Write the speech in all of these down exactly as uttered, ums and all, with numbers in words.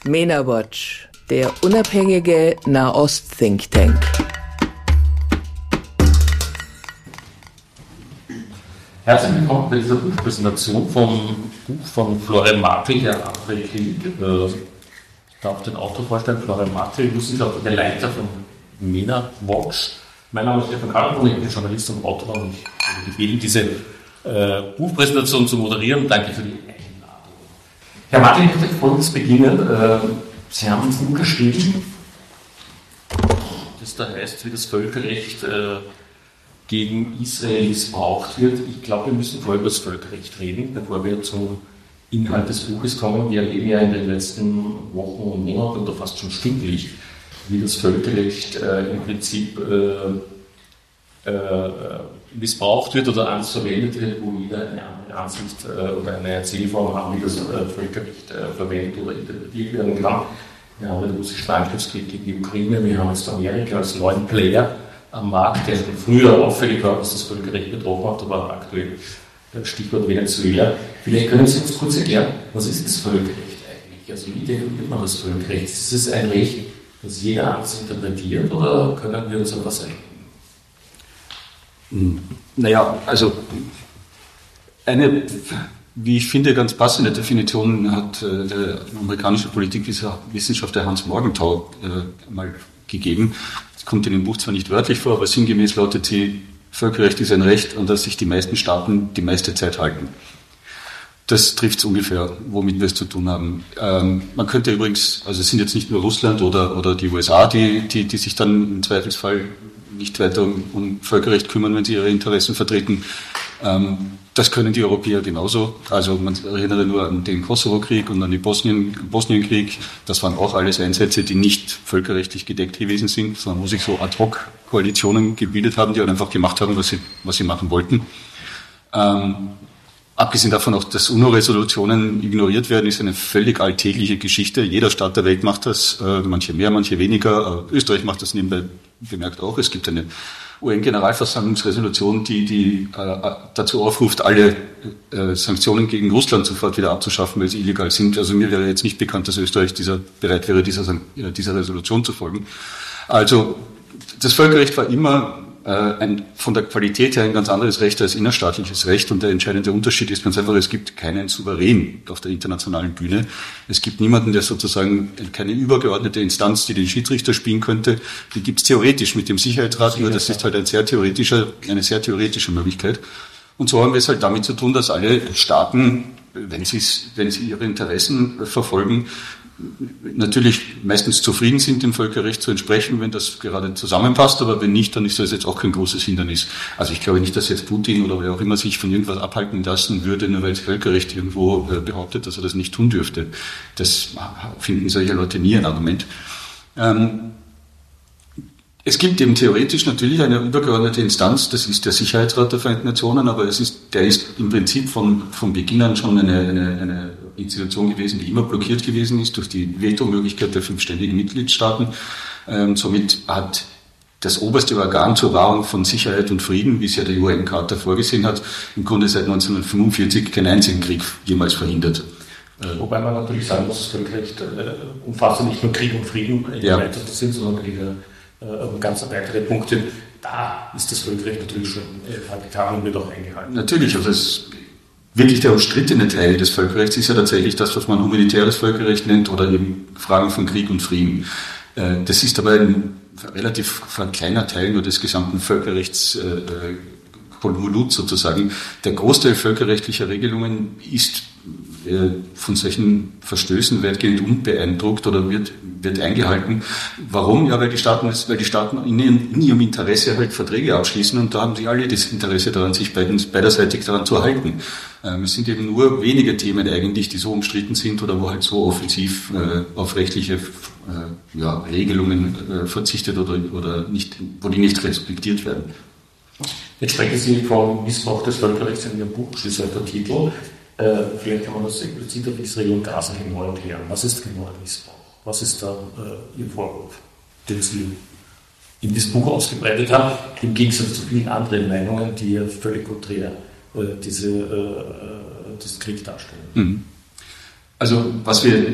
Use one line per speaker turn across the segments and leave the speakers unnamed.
MENA Watch, der unabhängige Nahost-Think Tank.
Herzlich willkommen bei dieser Buchpräsentation vom Buch von Florian Martel, der andere Krieg. Ich darf den Autor vorstellen, Florian Martel, Wissenschaftler, der Leiter von MENA Watch. Mein Name ist Stefan Karl, ich bin Journalist und Autor und ich habe gebeten, diese äh, Buchpräsentation zu moderieren. Danke für die Einladung. Herr Martel, ich möchte Folgendes beginnen. Äh, Sie haben ein Buch geschrieben, das da heißt, wie das Völkerrecht äh, gegen Israel missbraucht wird. Ich glaube, wir müssen vorher über das Völkerrecht reden, bevor wir zum Inhalt des Buches kommen. Wir erleben ja in den letzten Wochen und Monaten oder fast schon stündlich, wie das Völkerrecht äh, im Prinzip äh, äh, missbraucht wird oder anders verwendet wird, wo jeder eine andere Ansicht äh, oder eine Erzählform hat, wie das äh, Völkerrecht äh, verwendet oder interpretiert werden kann. Wir haben den russischen Angriffskrieg gegen die Ukraine, wir haben jetzt Amerika als neuen Player am Markt, der schon früher auffällig war, was das Völkerrecht betroffen hat, aber aktuell Stichwort Venezuela. Vielleicht können Sie uns kurz erklären, was ist das Völkerrecht eigentlich? Also wie definiert man das Völkerrecht? Ist es ein Recht, das jeder anders interpretiert, oder können wir uns etwas sagen?
Naja, also eine, wie ich finde, ganz passende Definition hat äh, der amerikanische Politikwissenschaftler Hans Morgenthau äh, mal gegeben. Das kommt in dem Buch zwar nicht wörtlich vor, aber sinngemäß lautet sie, Völkerrecht ist ein Recht, an das sich die meisten Staaten die meiste Zeit halten. Das trifft es ungefähr, womit wir es zu tun haben. Ähm, man könnte übrigens, also es sind jetzt nicht nur Russland oder, oder die U S A, die, die, die sich dann im Zweifelsfall nicht weiter um, um Völkerrecht kümmern, wenn sie ihre Interessen vertreten. Ähm, das können die Europäer genauso. Also man erinnere nur an den Kosovo-Krieg und an den Bosnien, Bosnienkrieg. Das waren auch alles Einsätze, die nicht völkerrechtlich gedeckt gewesen sind, sondern wo sich so Ad-hoc-Koalitionen gebildet haben, die halt einfach gemacht haben, was sie, was sie machen wollten. Ähm, Abgesehen davon auch, dass UNO-Resolutionen ignoriert werden, ist eine völlig alltägliche Geschichte. Jeder Staat der Welt macht das, äh, manche mehr, manche weniger. Äh, Österreich macht das nebenbei bemerkt auch. Es gibt eine U N-Generalversammlungsresolution, die, die äh, dazu aufruft, alle äh, Sanktionen gegen Russland sofort wieder abzuschaffen, weil sie illegal sind. Also mir wäre jetzt nicht bekannt, dass Österreich dieser, bereit wäre, dieser, äh, dieser Resolution zu folgen. Also das Völkerrecht war immer Ein, von der Qualität her ein ganz anderes Recht als innerstaatliches Recht, und der entscheidende Unterschied ist ganz einfach, es gibt keinen Souverän auf der internationalen Bühne. Es gibt niemanden, der sozusagen, keine übergeordnete Instanz, die den Schiedsrichter spielen könnte. Die gibt es theoretisch mit dem Sicherheitsrat, nur das ist halt ein sehr theoretischer, eine sehr theoretische Möglichkeit. Und so haben wir es halt damit zu tun, dass alle Staaten, wenn sie, wenn sie ihre Interessen verfolgen, natürlich meistens zufrieden sind, dem Völkerrecht zu entsprechen, wenn das gerade zusammenpasst, aber wenn nicht, dann ist das jetzt auch kein großes Hindernis. Also ich glaube nicht, dass jetzt Putin oder wer auch immer sich von irgendwas abhalten lassen würde, nur weil das Völkerrecht irgendwo behauptet, dass er das nicht tun dürfte. Das finden solche Leute nie ein Argument. Ähm, Es gibt eben theoretisch natürlich eine übergeordnete Instanz, das ist der Sicherheitsrat der Vereinten Nationen, aber es ist, der ist im Prinzip von, von Beginn an schon eine, eine, eine Institution gewesen, die immer blockiert gewesen ist durch die Vetomöglichkeit der fünf ständigen Mitgliedstaaten. Ähm, somit hat das oberste Organ zur Wahrung von Sicherheit und Frieden, wie es ja die U N-Charta vorgesehen hat, im Grunde seit neunzehnhundertfünfundvierzig keinen einzigen Krieg jemals verhindert.
Wobei man natürlich sagen muss, das Völkerrecht äh, umfasst nicht nur Krieg und Frieden im
ja.
weitesten Sinn, sondern die äh, ganz weitere Punkte. Da ist das Völkerrecht natürlich schon äh, getan und wird auch eingehalten.
Natürlich, also es wirklich der umstrittene Teil des Völkerrechts ist ja tatsächlich das, was man humanitäres Völkerrecht nennt oder eben Fragen von Krieg und Frieden. Äh, das ist aber ein relativ ein kleiner Teil nur des gesamten Völkerrechts äh, Konvolut sozusagen. Der Großteil völkerrechtlicher Regelungen ist äh, von solchen Verstößen weitgehend unbeeindruckt oder wird, wird eingehalten. Warum? Ja, weil die Staaten, weil die Staaten in ihrem, in ihrem Interesse halt Verträge abschließen, und da haben sie alle das Interesse daran, sich beiderseitig daran zu halten. Ähm, es sind eben nur wenige Themen eigentlich, die so umstritten sind oder wo halt so offensiv äh, auf rechtliche äh, ja, Regelungen äh, verzichtet oder, oder nicht, wo die nicht respektiert werden.
Jetzt sprechen Sie vom Missbrauch des Völkerrechts in Ihrem Buch, das ist der Titel. Äh, vielleicht kann man das implizit auf Israel und Gaza hin neu erklären. Was ist genau ein Missbrauch? Was ist da äh, Ihr Vorwurf, den Sie in diesem Buch ausgebreitet haben, im Gegensatz zu vielen anderen Meinungen, die ja völlig konträr äh, diese, äh, diesen Krieg darstellen?
Also was wir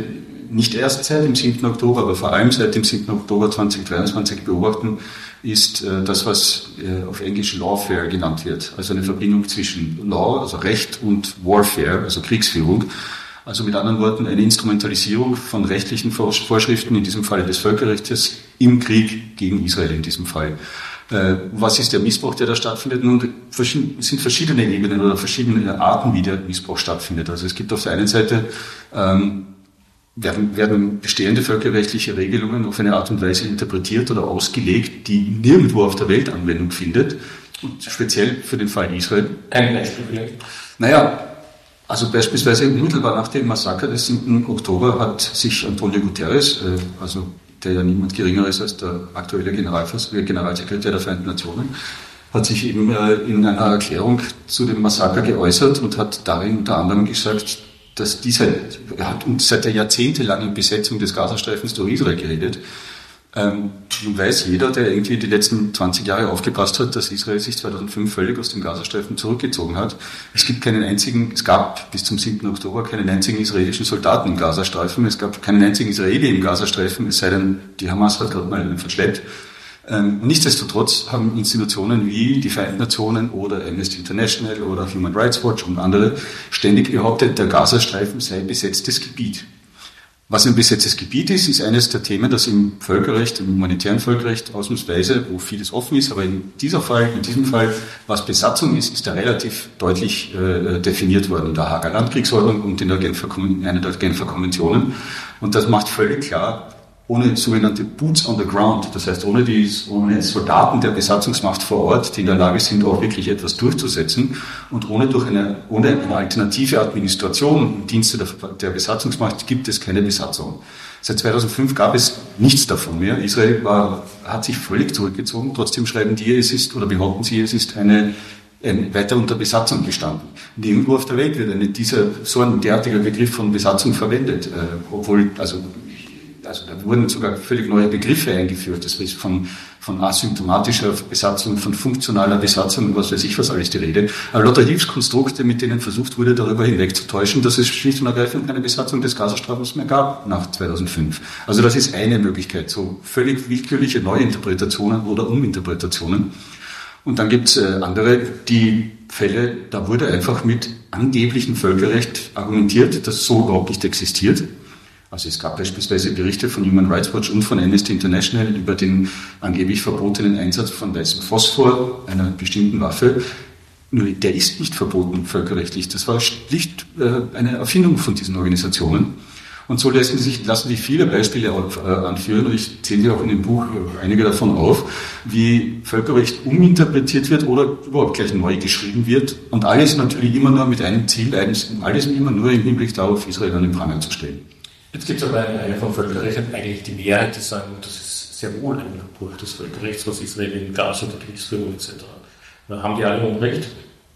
nicht erst seit dem siebten Oktober, aber vor allem seit dem siebten Oktober zweitausenddreiundzwanzig beobachten, ist äh, das, was äh, auf Englisch Lawfare genannt wird. Also eine Verbindung zwischen Law, also Recht, und Warfare, also Kriegsführung. Also mit anderen Worten eine Instrumentalisierung von rechtlichen Vorschriften, in diesem Fall des Völkerrechts, im Krieg gegen Israel in diesem Fall. Äh, was ist der Missbrauch, der da stattfindet? Nun, es sind verschiedene Ebenen oder verschiedene Arten, wie der Missbrauch stattfindet. Also es gibt auf der einen Seite ähm, Werden, werden bestehende völkerrechtliche Regelungen auf eine Art und Weise interpretiert oder ausgelegt, die nirgendwo auf der Welt Anwendung findet, und speziell für den Fall Israel.
Ein Beispiel vielleicht.
Naja, also beispielsweise unmittelbar nach dem Massaker des siebten Oktober hat sich Antonio Guterres, äh, also der ja niemand geringer ist als der aktuelle Generalvers- Generalsekretär der Vereinten Nationen, hat sich eben äh, in einer Erklärung zu dem Massaker geäußert und hat darin unter anderem gesagt, dass diese, er hat seit der jahrzehntelangen Besetzung des Gazastreifens durch Israel geredet. Ähm, nun weiß jeder, der irgendwie die letzten zwanzig Jahre aufgepasst hat, dass Israel sich zweitausendfünf völlig aus dem Gazastreifen zurückgezogen hat. Es gibt keinen einzigen, es gab bis zum siebten Oktober keinen einzigen israelischen Soldaten im Gazastreifen. Es gab keinen einzigen Israeli im Gazastreifen, es sei denn, die Hamas hat gerade mal einen verschleppt. Ähm, nichtsdestotrotz haben Institutionen wie die Vereinten Nationen oder Amnesty International oder Human Rights Watch und andere ständig behauptet, der Gazastreifen sei besetztes Gebiet. Was ein besetztes Gebiet ist, ist eines der Themen, das im Völkerrecht, im humanitären Völkerrecht ausnahmsweise, wo vieles offen ist, aber in dieser Fall, in diesem Fall, was Besatzung ist, ist da relativ deutlich äh, definiert worden in der Haager Landkriegsordnung und in der Genfer, in einer der Genfer Konventionen. Und das macht völlig klar, ohne sogenannte Boots on the ground, das heißt ohne die ohne Soldaten der Besatzungsmacht vor Ort, die in der Lage sind, auch wirklich etwas durchzusetzen, und ohne durch eine, ohne eine alternative Administration im Dienste der, der Besatzungsmacht gibt es keine Besatzung. Seit zweitausendfünf gab es nichts davon mehr. Israel war, hat sich völlig zurückgezogen. Trotzdem schreiben die, es ist, oder behaupten sie, es ist eine, ein weiter unter Besatzung gestanden. Nirgendwo auf der Welt wird eine, dieser, so ein derartiger Begriff von Besatzung verwendet, äh, obwohl, also, Also da wurden sogar völlig neue Begriffe eingeführt. Das ist von, von asymptomatischer Besatzung, von funktionaler Besatzung, was weiß ich was alles die Rede. Aber lauter Hilfskonstrukte, mit denen versucht wurde, darüber hinwegzutäuschen, dass es schlicht und ergreifend keine Besatzung des Gazastreifens mehr gab nach zweitausendfünf. Also das ist eine Möglichkeit, so völlig willkürliche Neuinterpretationen oder Uminterpretationen. Und dann gibt es äh, andere, die Fälle, da wurde einfach mit angeblichem Völkerrecht argumentiert, das so überhaupt nicht existiert. Also es gab beispielsweise Berichte von Human Rights Watch und von Amnesty International über den angeblich verbotenen Einsatz von weißem Phosphor, einer bestimmten Waffe. Nur der ist nicht verboten völkerrechtlich. Das war schlicht äh, eine Erfindung von diesen Organisationen. Und so lassen sich, lassen sich viele Beispiele auf, äh, anführen, und ich zähle auch in dem Buch äh, einige davon auf, wie Völkerrecht uminterpretiert wird oder überhaupt gleich neu geschrieben wird. Und alles natürlich immer nur mit einem Ziel, alles immer nur im Hinblick darauf, Israel an den Pranger zu stellen.
Jetzt gibt es aber eine Reihe von Völkerrechten, eigentlich die Mehrheit, die sagen, das ist sehr wohl ein Bruch des Völkerrechts, was Israel in Gaza oder Kriegsführung et cetera. Haben die alle Unrecht?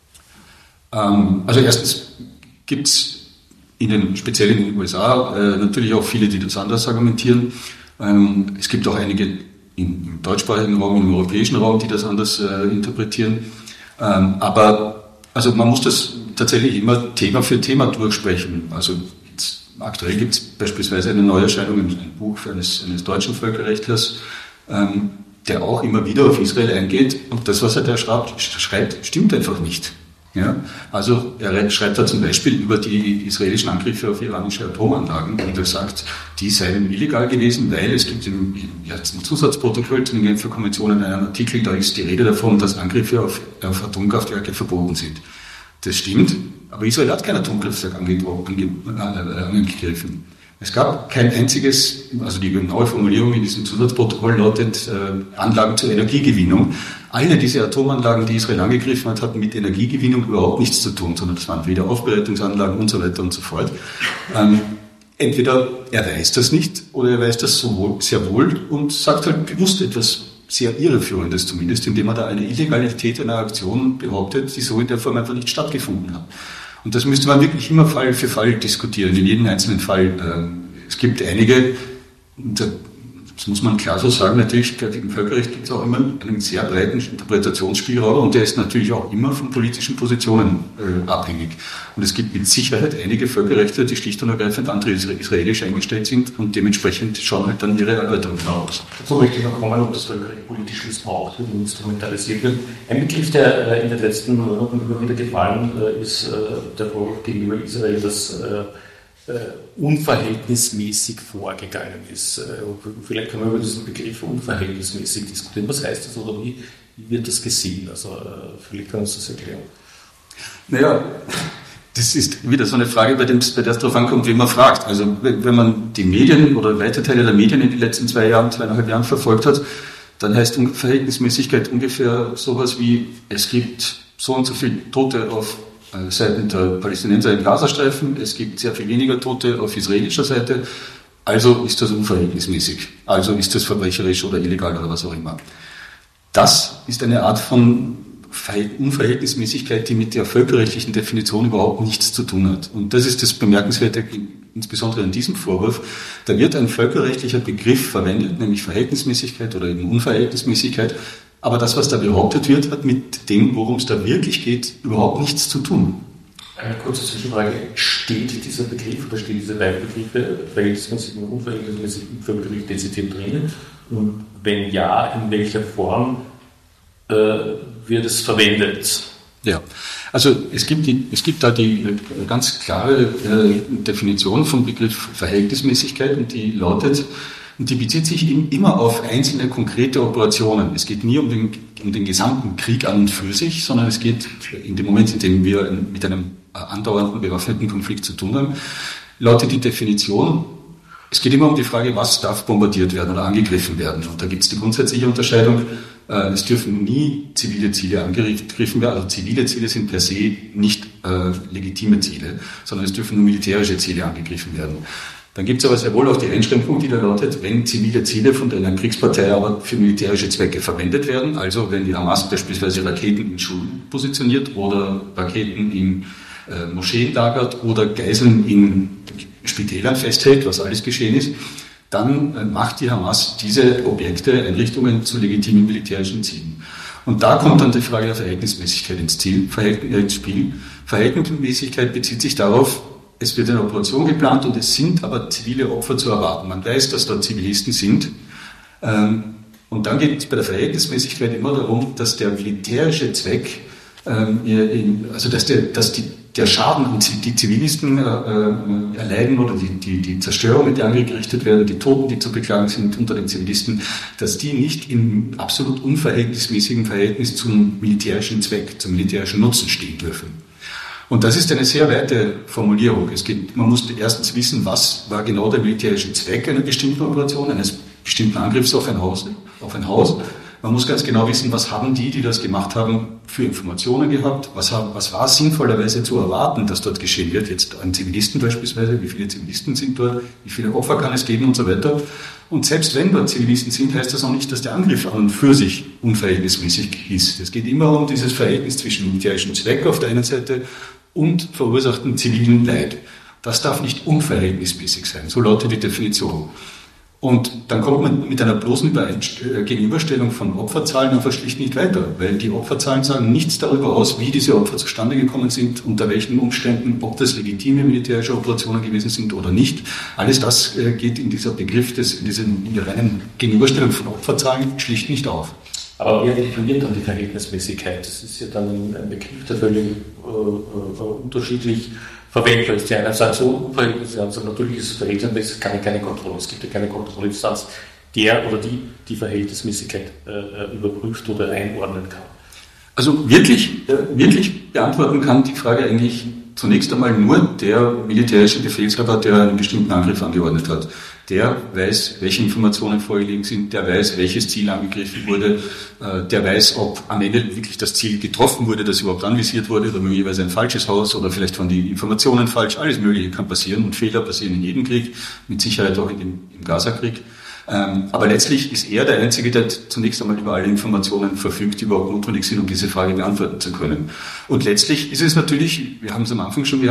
Ähm, also erstens gibt es in den, speziell in den U S A äh, natürlich auch viele, die das anders argumentieren. Ähm, es gibt auch einige im, im deutschsprachigen Raum, im europäischen Raum, die das anders äh, interpretieren. Ähm, aber also man muss das tatsächlich immer Thema für Thema durchsprechen. Also aktuell gibt es beispielsweise eine Neuerscheinung, ein Buch eines, eines deutschen Völkerrechtlers, ähm, der auch immer wieder auf Israel eingeht, und das, was er da schreibt, schreibt stimmt einfach nicht. Ja? Also er schreibt da zum Beispiel über die israelischen Angriffe auf iranische Atomanlagen, und er sagt, die seien illegal gewesen, weil es gibt im, im Zusatzprotokoll zu den Genfer Konventionen einen Artikel, da ist die Rede davon, dass Angriffe auf, auf Atomkraftwerke verboten sind. Das stimmt, aber Israel hat kein Atomkraftwerk angegriffen. Es gab kein einziges, also die genaue Formulierung in diesem Zusatzprotokoll lautet äh, Anlagen zur Energiegewinnung. Alle diese Atomanlagen, die Israel angegriffen hat, hatten mit Energiegewinnung überhaupt nichts zu tun, sondern das waren Wiederaufbereitungsanlagen und so weiter und so fort. Ähm, entweder er weiß das nicht oder er weiß das so wohl, sehr wohl und sagt halt bewusst etwas sehr irreführendes zumindest, indem er da eine Illegalität einer Aktion behauptet, die so in der Form einfach nicht stattgefunden hat. Und das müsste man wirklich immer Fall für Fall diskutieren, in jedem einzelnen Fall. Es gibt einige, das muss man klar so sagen, natürlich im Völkerrecht gibt es auch immer einen sehr breiten Interpretationsspielraum und der ist natürlich auch immer von politischen Positionen äh, abhängig. Und es gibt mit Sicherheit einige Völkerrechtler, die schlicht und ergreifend anti-israelisch eingestellt sind und dementsprechend schauen halt dann ihre Erläuterungen aus.
Dazu möchte ich noch kommen, ob das Völkerrecht politisch missbraucht wird und instrumentalisiert wird. Ein Begriff, der äh, in den letzten Monaten immer wieder gefallen äh, ist, äh, der Vorwurf gegenüber Israel, dass äh, Uh, unverhältnismäßig vorgegangen ist. Uh, vielleicht können wir über diesen Begriff unverhältnismäßig diskutieren. Was heißt das oder wie, wie wird das gesehen? Also uh, vielleicht können Sie das erklären.
Naja, das ist wieder so eine Frage, bei, dem, bei der es darauf ankommt, wen man fragt. Also wenn man die Medien oder weite Teile der Medien in den letzten zwei Jahren, zweieinhalb Jahren verfolgt hat, dann heißt Verhältnismäßigkeit ungefähr sowas wie, es gibt so und so viele Tote auf Seiten der Palästinenser im Gazastreifen, es gibt sehr viel weniger Tote auf israelischer Seite, also ist das unverhältnismäßig, also ist das verbrecherisch oder illegal oder was auch immer. Das ist eine Art von Unverhältnismäßigkeit, die mit der völkerrechtlichen Definition überhaupt nichts zu tun hat. Und das ist das Bemerkenswerte, insbesondere in diesem Vorwurf. Da wird ein völkerrechtlicher Begriff verwendet, nämlich Verhältnismäßigkeit oder eben Unverhältnismäßigkeit, aber das, was da behauptet wird, hat mit dem, worum es da wirklich geht, überhaupt nichts zu tun.
Eine kurze Zwischenfrage. Steht dieser Begriff oder stehen diese beiden Begriffe, verhältnismäßig und unverhältnismäßig, im Völkerrecht dezidiert drinnen? Und wenn ja, in welcher Form äh, wird es verwendet?
Ja, also es gibt, die, es gibt da die ganz klare äh, Definition vom Begriff Verhältnismäßigkeit und die lautet, und die bezieht sich immer auf einzelne konkrete Operationen. Es geht nie um den, um den gesamten Krieg an und für sich, sondern es geht in dem Moment, in dem wir mit einem andauernden bewaffneten Konflikt zu tun haben, lautet die Definition, es geht immer um die Frage, was darf bombardiert werden oder angegriffen werden. Und da gibt es die grundsätzliche Unterscheidung, es dürfen nie zivile Ziele angegriffen werden, also zivile Ziele sind per se nicht äh, legitime Ziele, sondern es dürfen nur militärische Ziele angegriffen werden. Dann gibt es aber sehr wohl auch die Einschränkung, die da lautet, wenn zivile Ziele von einer Kriegspartei aber für militärische Zwecke verwendet werden, also wenn die Hamas beispielsweise Raketen in Schulen positioniert oder Raketen in äh, Moscheen lagert oder Geiseln in Spitälern festhält, was alles geschehen ist, dann äh, macht die Hamas diese Objekte, Einrichtungen zu legitimen militärischen Zielen. Und da kommt dann die Frage der Verhältnismäßigkeit ins, Ziel, Verhältnis, äh, ins Spiel. Verhältnismäßigkeit bezieht sich darauf, es wird eine Operation geplant und es sind aber zivile Opfer zu erwarten. Man weiß, dass dort Zivilisten sind. Und dann geht es bei der Verhältnismäßigkeit immer darum, dass der militärische Zweck, also dass der, dass die, der Schaden, die Zivilisten erleiden oder die, die, die Zerstörungen, die angerichtet werden, die Toten, die zu beklagen sind unter den Zivilisten, dass die nicht in absolut unverhältnismäßigem Verhältnis zum militärischen Zweck, zum militärischen Nutzen stehen dürfen. Und das ist eine sehr weite Formulierung. Es geht, man muss erstens wissen, was war genau der militärische Zweck einer bestimmten Operation, eines bestimmten Angriffs auf ein Haus. Auf ein Haus. Man muss ganz genau wissen, was haben die, die das gemacht haben, für Informationen gehabt, was, haben, was war sinnvollerweise zu erwarten, dass dort geschehen wird, jetzt an Zivilisten beispielsweise, wie viele Zivilisten sind dort, wie viele Opfer kann es geben und so weiter. Und selbst wenn dort Zivilisten sind, heißt das auch nicht, dass der Angriff an und für sich unverhältnismäßig ist. Es geht immer um dieses Verhältnis zwischen militärischem Zweck auf der einen Seite und verursachten zivilen Leid. Das darf nicht unverhältnismäßig sein, so lautet die Definition. Und dann kommt man mit einer bloßen Gegenüberstellung von Opferzahlen einfach schlicht nicht weiter, weil die Opferzahlen sagen nichts darüber aus, wie diese Opfer zustande gekommen sind, unter welchen Umständen, ob das legitime militärische Operationen gewesen sind oder nicht. Alles das geht in dieser Begriff, des, in, diesen, in der reinen Gegenüberstellung von Opferzahlen schlicht nicht auf.
Aber wer definiert dann die Verhältnismäßigkeit? Das ist ja dann ein Begriff, der völlig äh, äh, unterschiedlich verwendbar ist. Die einen sagen so unverhältnismäßig, die anderen sagen natürlich ist es verhältnismäßig, es kann keine Kontrolle. Es gibt ja keine Kontrollinstanz, der oder die die Verhältnismäßigkeit äh, überprüft oder einordnen kann.
Also wirklich, äh, wirklich beantworten kann die Frage eigentlich zunächst einmal nur der militärische Befehlshaber, der einen bestimmten Angriff angeordnet hat. Der weiß, welche Informationen vorgelegen sind, der weiß, welches Ziel angegriffen wurde, der weiß, ob am Ende wirklich das Ziel getroffen wurde, das überhaupt anvisiert wurde, oder möglicherweise ein falsches Haus oder vielleicht waren die Informationen falsch. Alles Mögliche kann passieren und Fehler passieren in jedem Krieg, mit Sicherheit auch in dem, im Gaza-Krieg. Aber letztlich ist er der Einzige, der zunächst einmal über alle Informationen verfügt, die überhaupt notwendig sind, um diese Frage beantworten zu können. Und letztlich ist es natürlich, wir haben es am Anfang schon gehabt,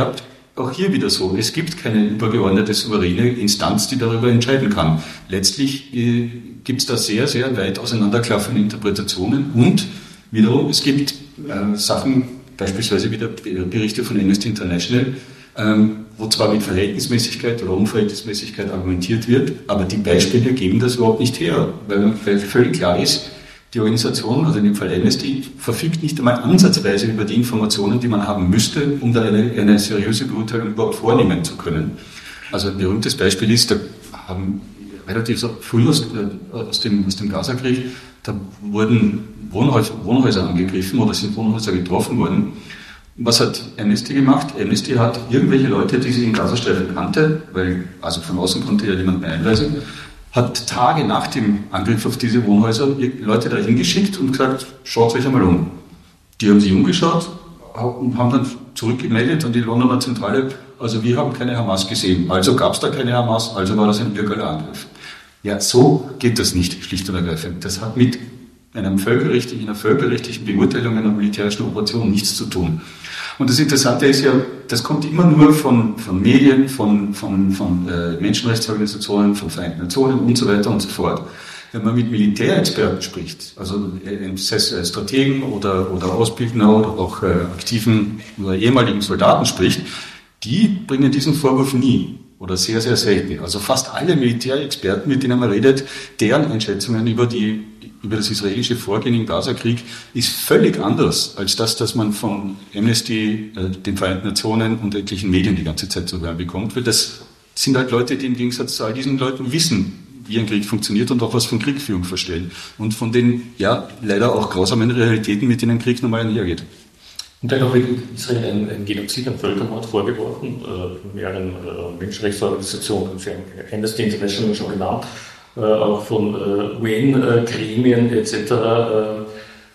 auch hier wieder so, es gibt keine übergeordnete souveräne Instanz, die darüber entscheiden kann. Letztlich äh, gibt es da sehr, sehr weit auseinanderklaffende Interpretationen und wiederum, es gibt äh, Sachen, beispielsweise wieder Berichte von Amnesty International, ähm, wo zwar mit Verhältnismäßigkeit oder Unverhältnismäßigkeit argumentiert wird, aber die Beispiele geben das überhaupt nicht her, weil, weil völlig klar ist, die Organisation, also in dem Fall Amnesty, verfügt nicht einmal ansatzweise über die Informationen, die man haben müsste, um da eine, eine seriöse Beurteilung überhaupt vornehmen zu können. Also ein berühmtes Beispiel ist, da haben relativ so früh aus, aus dem, aus dem Gaza-Krieg, da wurden Wohnhäuser, Wohnhäuser angegriffen oder sind Wohnhäuser getroffen worden. Was hat Amnesty gemacht? Amnesty hat irgendwelche Leute, die sie in Gazastreifen kannte, weil also von außen konnte ja niemand mehr einreisen, hat Tage nach dem Angriff auf diese Wohnhäuser Leute dahin geschickt und gesagt, schaut euch einmal um. Die haben sich umgeschaut und haben dann zurückgemeldet an die Londoner Zentrale, also wir haben keine Hamas gesehen, also gab es da keine Hamas, also war das ein illegaler Angriff. Ja, so geht das nicht, schlicht und ergreifend. Das hat mit einem völkerrechtlichen, einer völkerrechtlichen Beurteilung einer militärischen Operation nichts zu tun. Und das Interessante ist ja, das kommt immer nur von, von Medien, von, von, von äh, Menschenrechtsorganisationen, von Vereinten Nationen und so weiter und so fort. Wenn man mit Militärexperten spricht, also äh, sei es Strategen oder, oder Ausbildner oder auch äh, aktiven oder ehemaligen Soldaten spricht, die bringen diesen Vorwurf nie oder sehr, sehr selten. Also fast alle Militärexperten, mit denen man redet, deren Einschätzungen über die über das israelische Vorgehen im Gaza-Krieg ist völlig anders als das, das man von Amnesty, äh, den Vereinten Nationen und etlichen Medien die ganze Zeit zu hören bekommt. Weil das sind halt Leute, die im Gegensatz zu all diesen Leuten wissen, wie ein Krieg funktioniert und auch was von Kriegführung verstehen. Und von den, ja, leider auch grausamen Realitäten, mit denen Krieg normal einhergeht.
Und dennoch wird Israel ein, ein Genozid, ein Völkermord vorgeworfen, äh, mehreren äh, Menschenrechtsorganisationen, Sie haben Amnesty International schon genannt, Äh, auch von äh, U N-Gremien äh, et cetera. Äh,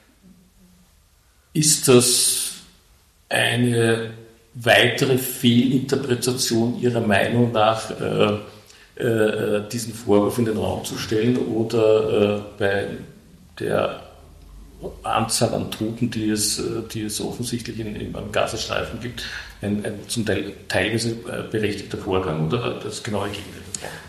ist das eine weitere Fehlinterpretation Ihrer Meinung nach, äh, äh, diesen Vorwurf in den Raum zu stellen oder äh, bei der Anzahl an Toten, die es, die es offensichtlich in, in, am Gazastreifen gibt, ein, ein zum Teil teilweise äh, berechtigter Vorgang oder das genaue Gegenteil?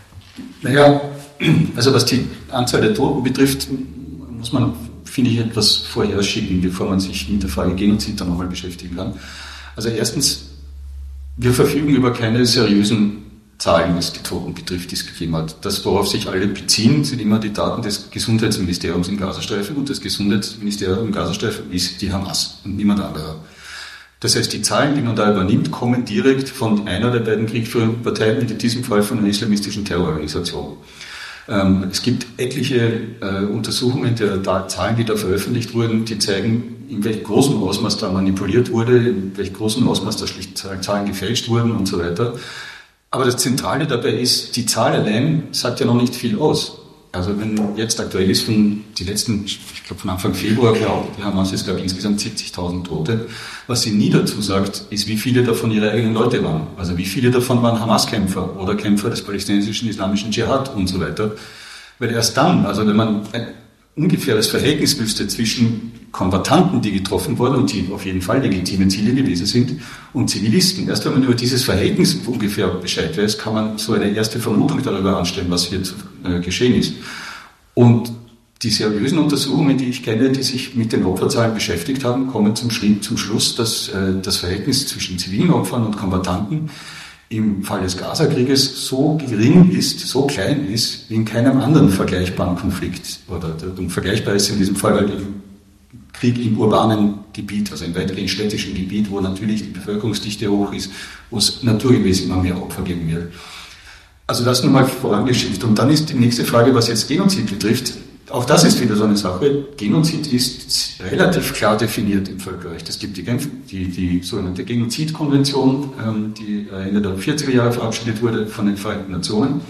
Naja, also was die Anzahl der Toten betrifft, muss man, finde ich, etwas vorherschicken, bevor man sich mit der Frage Genozid dann nochmal beschäftigen kann. Also erstens, wir verfügen über keine seriösen Zahlen, was die Toten betrifft, die es gegeben hat. Das, worauf sich alle beziehen, sind immer die Daten des Gesundheitsministeriums im Gazastreifen und das Gesundheitsministerium im Gazastreifen ist die Hamas und niemand anderer. Das heißt, die Zahlen, die man da übernimmt, kommen direkt von einer der beiden kriegführenden Parteien, in diesem Fall von einer islamistischen Terrororganisation. Ähm, es gibt etliche äh, Untersuchungen der da- Zahlen, die da veröffentlicht wurden, die zeigen, in welchem großen Ausmaß da manipuliert wurde, in welchem großen Ausmaß da schlicht Zahlen gefälscht wurden und so weiter. Aber das Zentrale dabei ist, die Zahl allein sagt ja noch nicht viel aus. Also wenn jetzt aktuell ist, von die letzten, ich glaube von Anfang Februar, glaube die Hamas ist, glaube ich, insgesamt siebzigtausend Tote. Was sie nie dazu sagt, ist, wie viele davon ihre eigenen Leute waren. Also wie viele davon waren Hamas-Kämpfer oder Kämpfer des palästinensischen islamischen Dschihad und so weiter. Weil erst dann, also wenn man ein ungefähres Verhältnis wüsste zwischen Kombattanten, die getroffen wurden und die auf jeden Fall legitime Ziele gewesen sind, und Zivilisten. Erst wenn man über dieses Verhältnis ungefähr Bescheid weiß, kann man so eine erste Vermutung darüber anstellen, was hier äh, geschehen ist. Und die seriösen Untersuchungen, die ich kenne, die sich mit den Opferzahlen beschäftigt haben, kommen zum, Schritt, zum Schluss, dass äh, das Verhältnis zwischen zivilen Opfern und Kombattanten im Fall des Gaza-Krieges so gering ist, so klein ist, wie in keinem anderen vergleichbaren Konflikt. Oder vergleichbar ist in diesem Fall halt im Krieg im urbanen Gebiet, also im weiteren städtischen Gebiet, wo natürlich die Bevölkerungsdichte hoch ist, wo es naturgemäß immer mehr Opfer geben wird. Also das nur mal vorangeschickt. Und dann ist die nächste Frage, was jetzt Genozid betrifft. Auch das ist wieder so eine Sache. Genozid ist relativ klar definiert im Völkerrecht. Es gibt die, die, die sogenannte Genozidkonvention, ähm, die Ende der vierziger Jahre verabschiedet wurde von den Vereinten Nationen.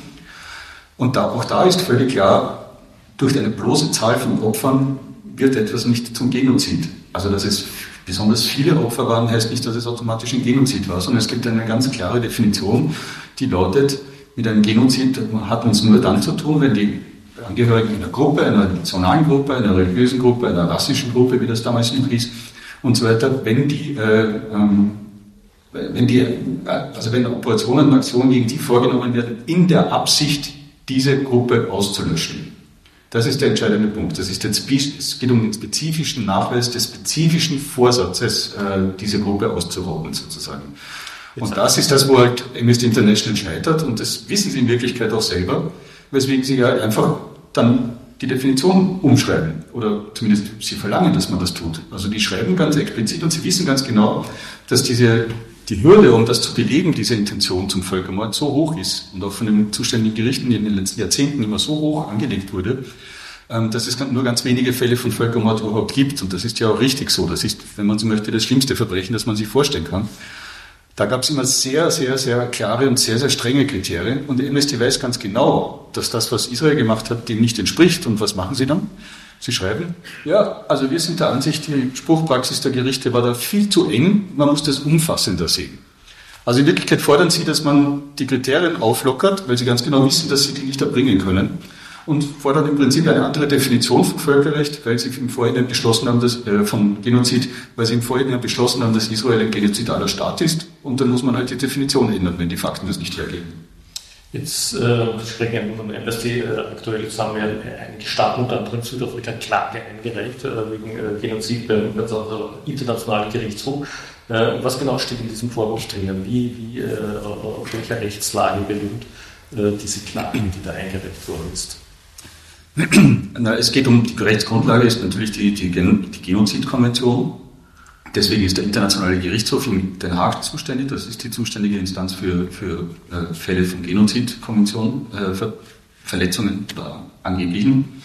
Und da, auch da ist völlig klar, durch eine bloße Zahl von Opfern wird etwas nicht zum Genozid. Also dass es besonders viele Opfer waren, heißt nicht, dass es automatisch ein Genozid war, sondern es gibt eine ganz klare Definition, die lautet, mit einem Genozid hat man es nur dann zu tun, wenn die Angehörigen einer Gruppe, einer nationalen Gruppe, einer religiösen Gruppe, einer rassischen Gruppe, wie das damals noch hieß, und so weiter, wenn die äh, ähm, wenn die, also wenn Operationen und Aktionen gegen die vorgenommen werden, in der Absicht, diese Gruppe auszulöschen. Das ist der entscheidende Punkt. Das ist der, es geht um den spezifischen Nachweis des spezifischen Vorsatzes, diese Gruppe auszurotten, sozusagen. Und das ist das, wo halt Amnesty International scheitert, und das wissen sie in Wirklichkeit auch selber, weswegen sie ja einfach dann die Definition umschreiben, oder zumindest sie verlangen, dass man das tut. Also die schreiben ganz explizit, und sie wissen ganz genau, dass diese, die Hürde, um das zu belegen, diese Intention zum Völkermord so hoch ist und auch von den zuständigen Gerichten in den letzten Jahrzehnten immer so hoch angelegt wurde, dass es nur ganz wenige Fälle von Völkermord überhaupt gibt. Und das ist ja auch richtig so. Das ist, wenn man so möchte, das schlimmste Verbrechen, das man sich vorstellen kann. Da gab es immer sehr, sehr, sehr klare und sehr, sehr strenge Kriterien. Und Amnesty weiß ganz genau, dass das, was Israel gemacht hat, dem nicht entspricht. Und was machen sie dann? Sie schreiben, ja, also wir sind der Ansicht, die Spruchpraxis der Gerichte war da viel zu eng, man muss das umfassender sehen. Also in Wirklichkeit fordern sie, dass man die Kriterien auflockert, weil sie ganz genau wissen, dass sie die nicht erbringen können. Und fordern im Prinzip eine andere Definition von Völkerrecht, weil sie im Vorhinein beschlossen haben, dass, äh, von Genozid, weil sie im Vorhinein beschlossen haben, dass Israel ein genozidaler Staat ist. Und dann muss man halt die Definition ändern, wenn die Fakten das nicht hergeben.
Jetzt äh, sprechen wir mit Amnesty äh, aktuell zusammen, ja, einige Staaten, unter anderem Südafrika, Klage eingereicht äh, wegen äh, Genozid beim Internationalen Gerichtshof. Äh, was genau steht in diesem Vorwurf drinnen? Wie, wie, äh, auf welcher Rechtslage beruht äh, diese Klage, die da eingereicht worden ist?
Na, es geht um, die Rechtsgrundlage ist natürlich die, die, die Genozidkonvention. Deswegen ist der Internationale Gerichtshof in Den Haag zuständig. Das ist die zuständige Instanz für, für äh, Fälle von Genozidkonvention, äh, für Verletzungen oder angeblichen.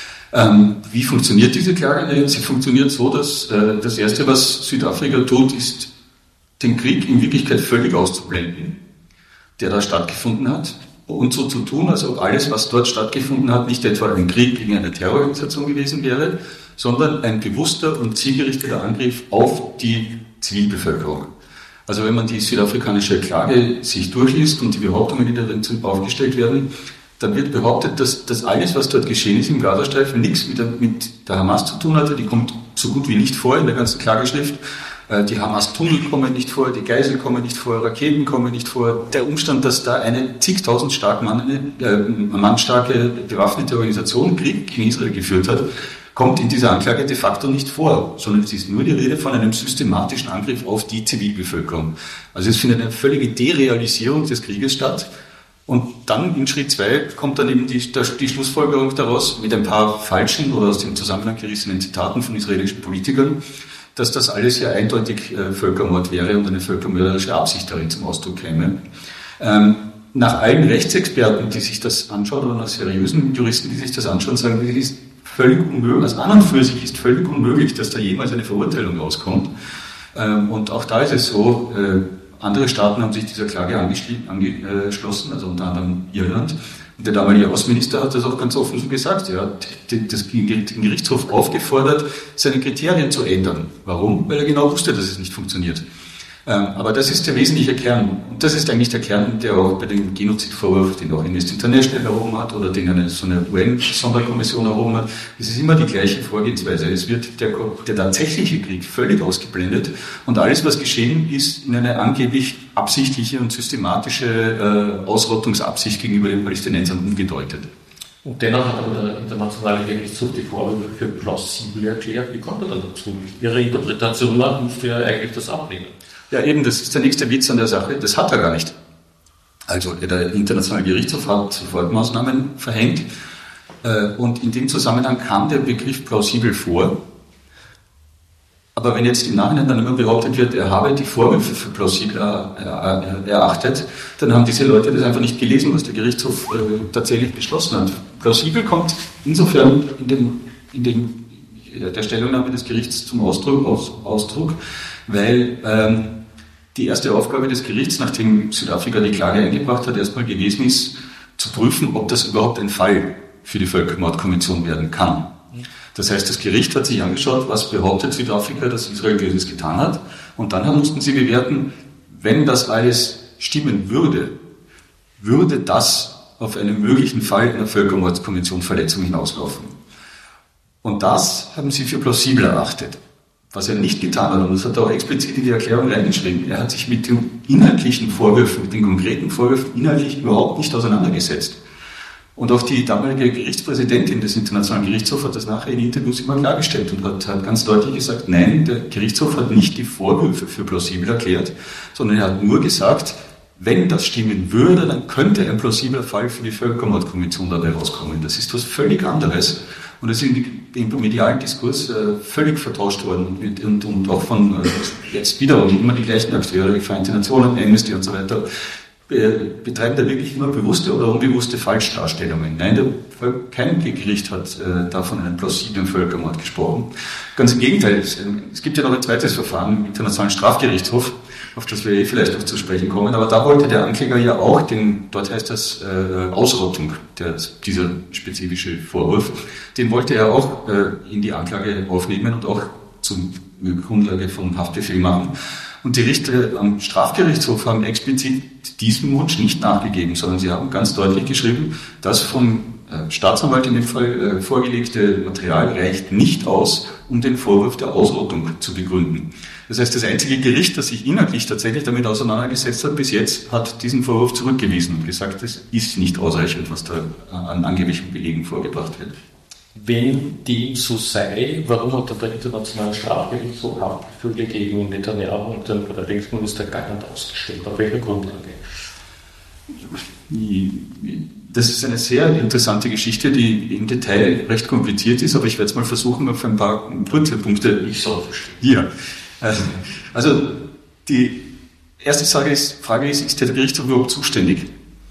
Ähm, wie funktioniert diese Klage? Sie funktioniert so, dass äh, das Erste, was Südafrika tut, ist, den Krieg in Wirklichkeit völlig auszublenden, der da stattgefunden hat. Und so zu tun, als ob alles, was dort stattgefunden hat, nicht etwa ein Krieg gegen eine Terrororganisation gewesen wäre, sondern ein bewusster und zielgerichteter Angriff auf die Zivilbevölkerung. Also wenn man die südafrikanische Klage sich durchliest und die Behauptungen, die darin aufgestellt werden, dann wird behauptet, dass das alles, was dort geschehen ist im Gazastreifen, nichts mit der, mit der Hamas zu tun hatte. Die kommt so gut wie nicht vor in der ganzen Klageschrift. Die Hamas-Tunnel kommen nicht vor, die Geiseln kommen nicht vor, Raketen kommen nicht vor. Der Umstand, dass da eine zigtausend stark Mann, äh, mannstarke bewaffnete Organisation Krieg gegen Israel geführt hat, kommt in dieser Anklage de facto nicht vor, sondern es ist nur die Rede von einem systematischen Angriff auf die Zivilbevölkerung. Also es findet eine völlige Derealisierung des Krieges statt. Und dann in Schritt zwei kommt dann eben die, die Schlussfolgerung daraus mit ein paar falschen oder aus dem Zusammenhang gerissenen Zitaten von israelischen Politikern, dass das alles ja eindeutig äh, Völkermord wäre und eine völkermörderische Absicht darin zum Ausdruck käme. Ähm, nach allen Rechtsexperten, die sich das anschauen, oder nach seriösen Juristen, die sich das anschauen, sagen, das ist völlig unmöglich, also an und für sich ist völlig unmöglich, dass da jemals eine Verurteilung rauskommt. Ähm, und auch da ist es so, äh, andere Staaten haben sich dieser Klage angeschlossen, also unter anderem Irland. Und der damalige Außenminister hat das auch ganz offen so gesagt. Er hat den Gerichtshof aufgefordert, seine Kriterien zu ändern. Warum? Weil er genau wusste, dass es nicht funktioniert. Aber das ist der wesentliche Kern. Und das ist eigentlich der Kern, der auch bei dem Genozidvorwurf, den auch Amnesty International erhoben hat oder den eine, so eine U N-Sonderkommission erhoben hat. Es ist immer die gleiche Vorgehensweise. Es wird der, der tatsächliche Krieg völlig ausgeblendet und alles, was geschehen ist, in eine angeblich absichtliche und systematische äh, Ausrottungsabsicht gegenüber den Palästinensern umgedeutet.
Und dennoch hat aber der Internationale Gerichtshof die Vorwürfe für plausibel erklärt. Wie kommt er dann dazu? Ihre Interpretation nach müsste ja eigentlich das ablehnen.
Ja, eben, das ist der nächste Witz an der Sache. Das hat er gar nicht. Also, der Internationale Gerichtshof hat Sofortmaßnahmen verhängt. Und in dem Zusammenhang kam der Begriff plausibel vor. Aber wenn jetzt im Nachhinein dann immer behauptet wird, er habe die Vorwürfe für plausibel erachtet, dann haben diese Leute das einfach nicht gelesen, was der Gerichtshof tatsächlich beschlossen hat. Plausibel kommt insofern in, dem, in dem, der Stellungnahme des Gerichts zum Ausdruck, aus, Ausdruck weil ähm, die erste Aufgabe des Gerichts, nachdem Südafrika die Klage eingebracht hat, erstmal gewesen ist, zu prüfen, ob das überhaupt ein Fall für die Völkermordkonvention werden kann. Das heißt, das Gericht hat sich angeschaut, was behauptet Südafrika, dass Israel dieses getan hat. Und dann mussten sie bewerten, wenn das alles stimmen würde, würde das auf einen möglichen Fall einer Völkermordkonvention Verletzung hinauslaufen. Und das haben sie für plausibel erachtet. Was er nicht getan hat, und das hat er auch explizit in die Erklärung reingeschrieben, er hat sich mit den inhaltlichen Vorwürfen, mit den konkreten Vorwürfen inhaltlich überhaupt nicht auseinandergesetzt. Und auch die damalige Gerichtspräsidentin des Internationalen Gerichtshofs hat das nachher in Interviews immer klargestellt und hat, hat ganz deutlich gesagt, nein, der Gerichtshof hat nicht die Vorwürfe für plausibel erklärt, sondern er hat nur gesagt, wenn das stimmen würde, dann könnte ein plausibler Fall für die Völkermordkonvention dabei rauskommen. Das ist was völlig anderes. Und das ist im medialen Diskurs äh, völlig vertauscht worden und, und, und auch von äh, jetzt wiederum immer die gleichen Akteure, die Vereinten Nationen, Amnesty und so weiter, be, betreiben da wirklich immer bewusste oder unbewusste Falschdarstellungen. Nein, der, kein Gericht hat äh, da von einem plausiblen Völkermord gesprochen. Ganz im Gegenteil, es, es gibt ja noch ein zweites Verfahren im Internationalen Strafgerichtshof, auf das wir vielleicht noch zu sprechen kommen, aber da wollte der Ankläger ja auch den, dort heißt das äh, Ausrottung, der, dieser spezifische Vorwurf, den wollte er auch äh, in die Anklage aufnehmen und auch zum Grundlage von Haftbefehl machen. Und die Richter am Strafgerichtshof haben explizit diesem Wunsch nicht nachgegeben, sondern sie haben ganz deutlich geschrieben, dass vom äh, Staatsanwalt in dem Fall äh, vorgelegte Material reicht nicht aus, um den Vorwurf der Ausrottung zu begründen. Das heißt, das einzige Gericht, das sich inhaltlich tatsächlich damit auseinandergesetzt hat, bis jetzt hat diesen Vorwurf zurückgewiesen und gesagt, es ist nicht ausreichend, was da an angeblichen Belegen vorgebracht wird.
Wenn dem so sei, warum hat dann der Internationale Strafgerichtshof Haftbefehle gegen Netanyahu und den Verteidigungsminister gar nicht ausgestellt? Auf welcher Grundlage?
Das ist eine sehr interessante Geschichte, die im Detail recht kompliziert ist, aber ich werde es mal versuchen, auf ein paar kurze Punkte.
Ich soll verstehen.
Ja. Also die erste Frage ist, Frage ist, ist der Gerichtshof überhaupt zuständig?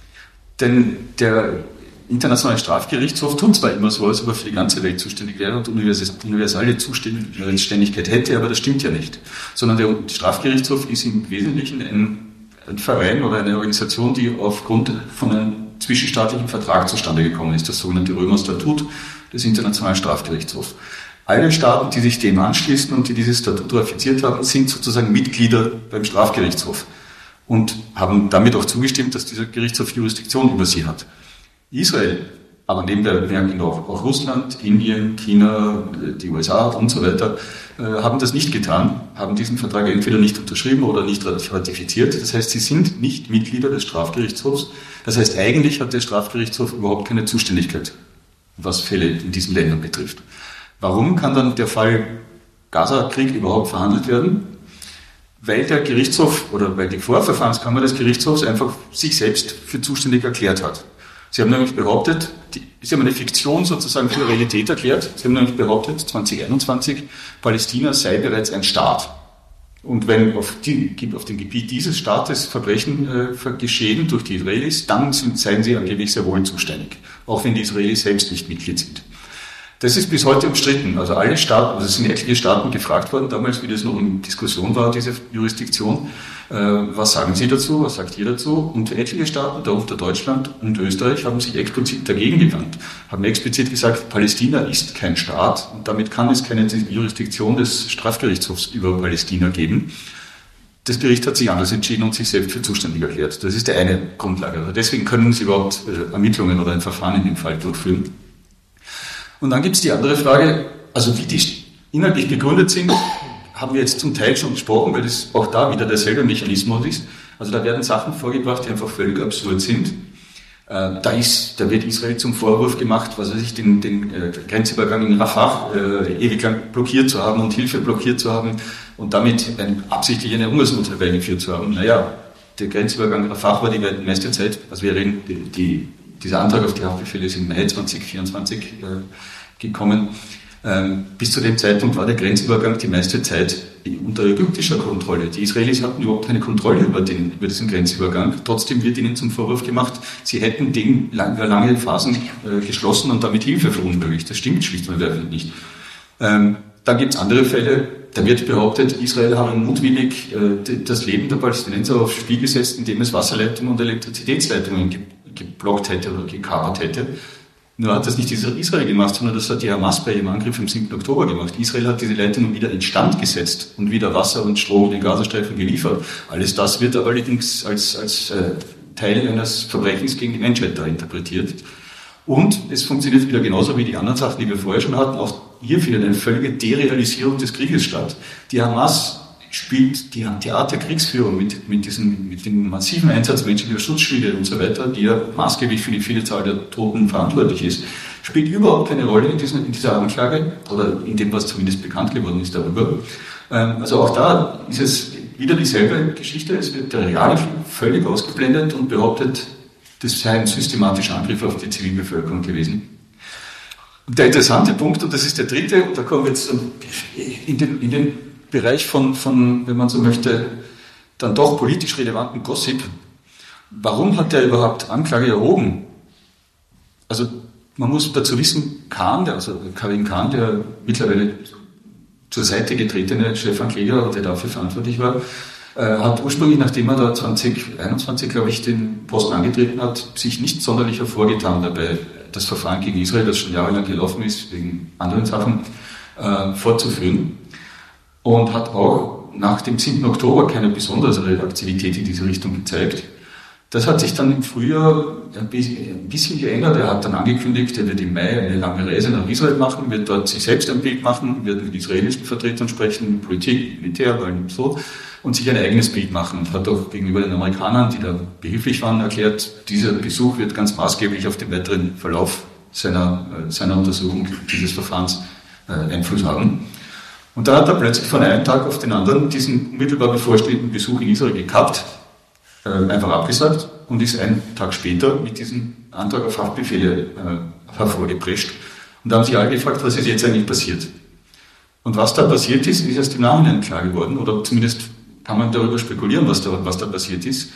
Denn der Internationale Strafgerichtshof tut zwar immer so, als ob er für die ganze Welt zuständig wäre und universelle Zuständigkeit hätte, aber das stimmt ja nicht. Sondern der Strafgerichtshof ist im Wesentlichen ein, ein Verein oder eine Organisation, die aufgrund von einem zwischenstaatlichen Vertrag zustande gekommen ist, das sogenannte Römer Statut des Internationalen Strafgerichtshofs. Alle Staaten, die sich dem anschließen und die dieses Statut ratifiziert haben, sind sozusagen Mitglieder beim Strafgerichtshof und haben damit auch zugestimmt, dass dieser Gerichtshof Jurisdiktion über sie hat. Israel, aber neben der Bemerkung auch, auch Russland, Indien, China, die U S A und so weiter, äh, haben das nicht getan, haben diesen Vertrag entweder nicht unterschrieben oder nicht ratifiziert. Das heißt, sie sind nicht Mitglieder des Strafgerichtshofs. Das heißt, eigentlich hat der Strafgerichtshof überhaupt keine Zuständigkeit, was Fälle in diesen Ländern betrifft. Warum kann dann der Fall Gaza-Krieg überhaupt verhandelt werden? Weil der Gerichtshof oder weil die Vorverfahrenskammer des Gerichtshofs einfach sich selbst für zuständig erklärt hat. Sie haben nämlich behauptet, die, Sie haben eine Fiktion sozusagen für Realität erklärt. Sie haben nämlich behauptet, zwanzig einundzwanzig, Palästina sei bereits ein Staat. Und wenn auf, die, auf dem Gebiet dieses Staates Verbrechen äh, geschehen durch die Israelis, dann sind, seien sie angeblich sehr wohl zuständig, auch wenn die Israelis selbst nicht Mitglied sind. Das ist bis heute umstritten. Also alle Staaten, also es sind etliche Staaten gefragt worden, damals, wie das noch in Diskussion war, diese Jurisdiktion. Äh, was sagen Sie dazu? Was sagt ihr dazu? Und etliche Staaten, darunter Deutschland und Österreich, haben sich explizit dagegen gewandt, haben explizit gesagt, Palästina ist kein Staat und damit kann es keine Jurisdiktion des Strafgerichtshofs über Palästina geben. Das Gericht hat sich anders entschieden und sich selbst für zuständig erklärt. Das ist die eine Grundlage. Also deswegen können Sie überhaupt äh, Ermittlungen oder ein Verfahren in dem Fall durchführen. Und dann gibt es die andere Frage, also wie die inhaltlich begründet sind, haben wir jetzt zum Teil schon gesprochen, weil das auch da wieder derselbe Mechanismus ist. Also da werden Sachen vorgebracht, die einfach völlig absurd sind. Äh, da, ist, da wird Israel zum Vorwurf gemacht, was weiß ich, den, den äh, Grenzübergang in Rafah äh, ewig lang blockiert zu haben und Hilfe blockiert zu haben und damit ein, absichtlich eine Hungersnot herbeigeführt zu haben. Naja, der Grenzübergang Rafah war die meiste Zeit, also wir reden, die, die Dieser Antrag auf die Haftbefehle ist im Mai zwanzig vierundzwanzig äh, gekommen. Ähm, bis zu dem Zeitpunkt war der Grenzübergang die meiste Zeit unter ägyptischer Kontrolle. Die Israelis hatten überhaupt keine Kontrolle über, den, über diesen Grenzübergang. Trotzdem wird ihnen zum Vorwurf gemacht, sie hätten den lang, über lange Phasen äh, geschlossen und damit Hilfe verunmöglicht. Das stimmt schlicht und ergreifend nicht. Ähm, dann gibt es andere Fälle, da wird behauptet, Israel habe mutwillig äh, das Leben der Palästinenser aufs Spiel gesetzt, indem es Wasserleitungen und Elektrizitätsleitungen gibt. geblockt hätte oder gekapert hätte. Nur hat das nicht Israel gemacht, sondern das hat die Hamas bei ihrem Angriff am siebten Oktober gemacht. Israel hat diese Leitungen wieder instand gesetzt und wieder Wasser und Strom in den Gazastreifen geliefert. Alles das wird allerdings als, als äh, Teil eines Verbrechens gegen die Menschheit da interpretiert. Und es funktioniert wieder genauso wie die anderen Sachen, die wir vorher schon hatten. Auch hier findet eine völlige Derealisierung des Krieges statt. Die Hamas spielt die, die Art der Kriegsführung mit, mit, diesem, mit dem massiven Einsatz menschlicher Schutzschilde und so weiter, die ja maßgeblich für die viele Zahl der Toten verantwortlich ist, spielt überhaupt keine Rolle in, diesen, in dieser Anklage oder in dem, was zumindest bekannt geworden ist darüber. Ähm, also auch da ist es wieder dieselbe Geschichte. Es wird der Realfilm völlig ausgeblendet und behauptet, das sei ein systematischer Angriff auf die Zivilbevölkerung gewesen. Und der interessante Punkt, und das ist der dritte, und da kommen wir jetzt in den, in den Bereich von, von, wenn man so möchte, dann doch politisch relevanten Gossip. Warum hat er überhaupt Anklage erhoben? Also man muss dazu wissen, Kahn, der, also Karim Khan, der mittlerweile zur Seite getretene Chefankläger, der dafür verantwortlich war, äh, hat ursprünglich, nachdem er da zwanzig einundzwanzig, glaube ich, den Posten angetreten hat, sich nicht sonderlich hervorgetan dabei, das Verfahren gegen Israel, das schon jahrelang gelaufen ist, wegen anderen Sachen, äh, fortzuführen. Und hat auch nach dem zehnten Oktober keine besondere Aktivität in diese Richtung gezeigt. Das hat sich dann im Frühjahr ein bisschen geändert. Er hat dann angekündigt, er wird im Mai eine lange Reise nach Israel machen, wird dort sich selbst ein Bild machen, wird mit israelischen Vertretern sprechen, Politik, Militär, und so, und sich ein eigenes Bild machen. Und hat auch gegenüber den Amerikanern, die da behilflich waren, erklärt, dieser Besuch wird ganz maßgeblich auf den weiteren Verlauf seiner, seiner Untersuchung dieses Verfahrens Einfluss haben. Und da hat er plötzlich von einem Tag auf den anderen diesen unmittelbar bevorstehenden Besuch in Israel gekappt, äh, einfach abgesagt und ist einen Tag später mit diesem Antrag auf Haftbefehle äh, hervorgeprescht. Und da haben sich alle gefragt, was ist jetzt eigentlich passiert? Und was da passiert ist, ist erst im Nachhinein klar geworden, oder zumindest kann man darüber spekulieren, was da, was da passiert ist.